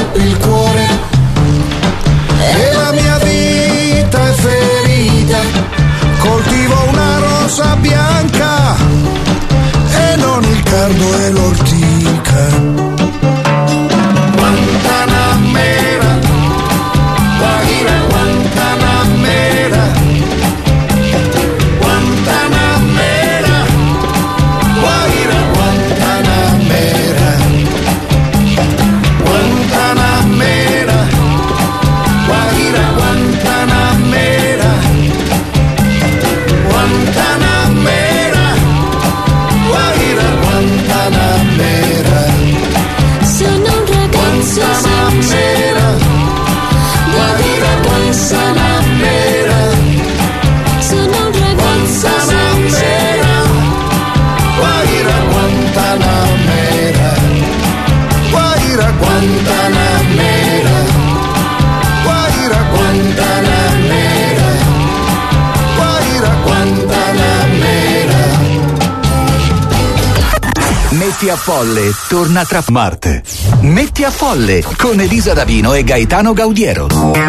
rompi il cuore e la mia vita è ferita. Coltivo una rosa bianca e non il cardo e l'ortica. Guantanamera, Guajira, Guantanamera, Guantanamera, Guajira, Guantanamera, Guantanamera, Guajira, Guantanamera, Guantanamera, Guajira, Guantanamera.
Sono un ragazzo sincero, Guajira, Guantanamera. Sono un ragazzo sincero,
Guajira, Guantanamera, Guajira, Guantanamera, Guajira, Guantanamera, Guajira, Guantanamera.
Metti a Folle torna tra Marte. Metti a Folle con Elisa Davino e Gaetano Gaudiero.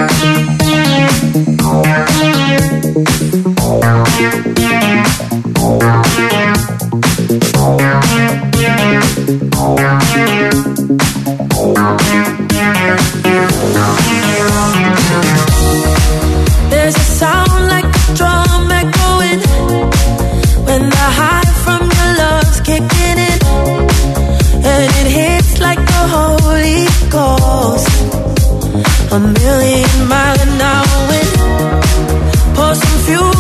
There's a sound like a drum echoing when the high from your love's kicking in, and it hits like the Holy Ghost. A million mile an hour wind, pour some fuel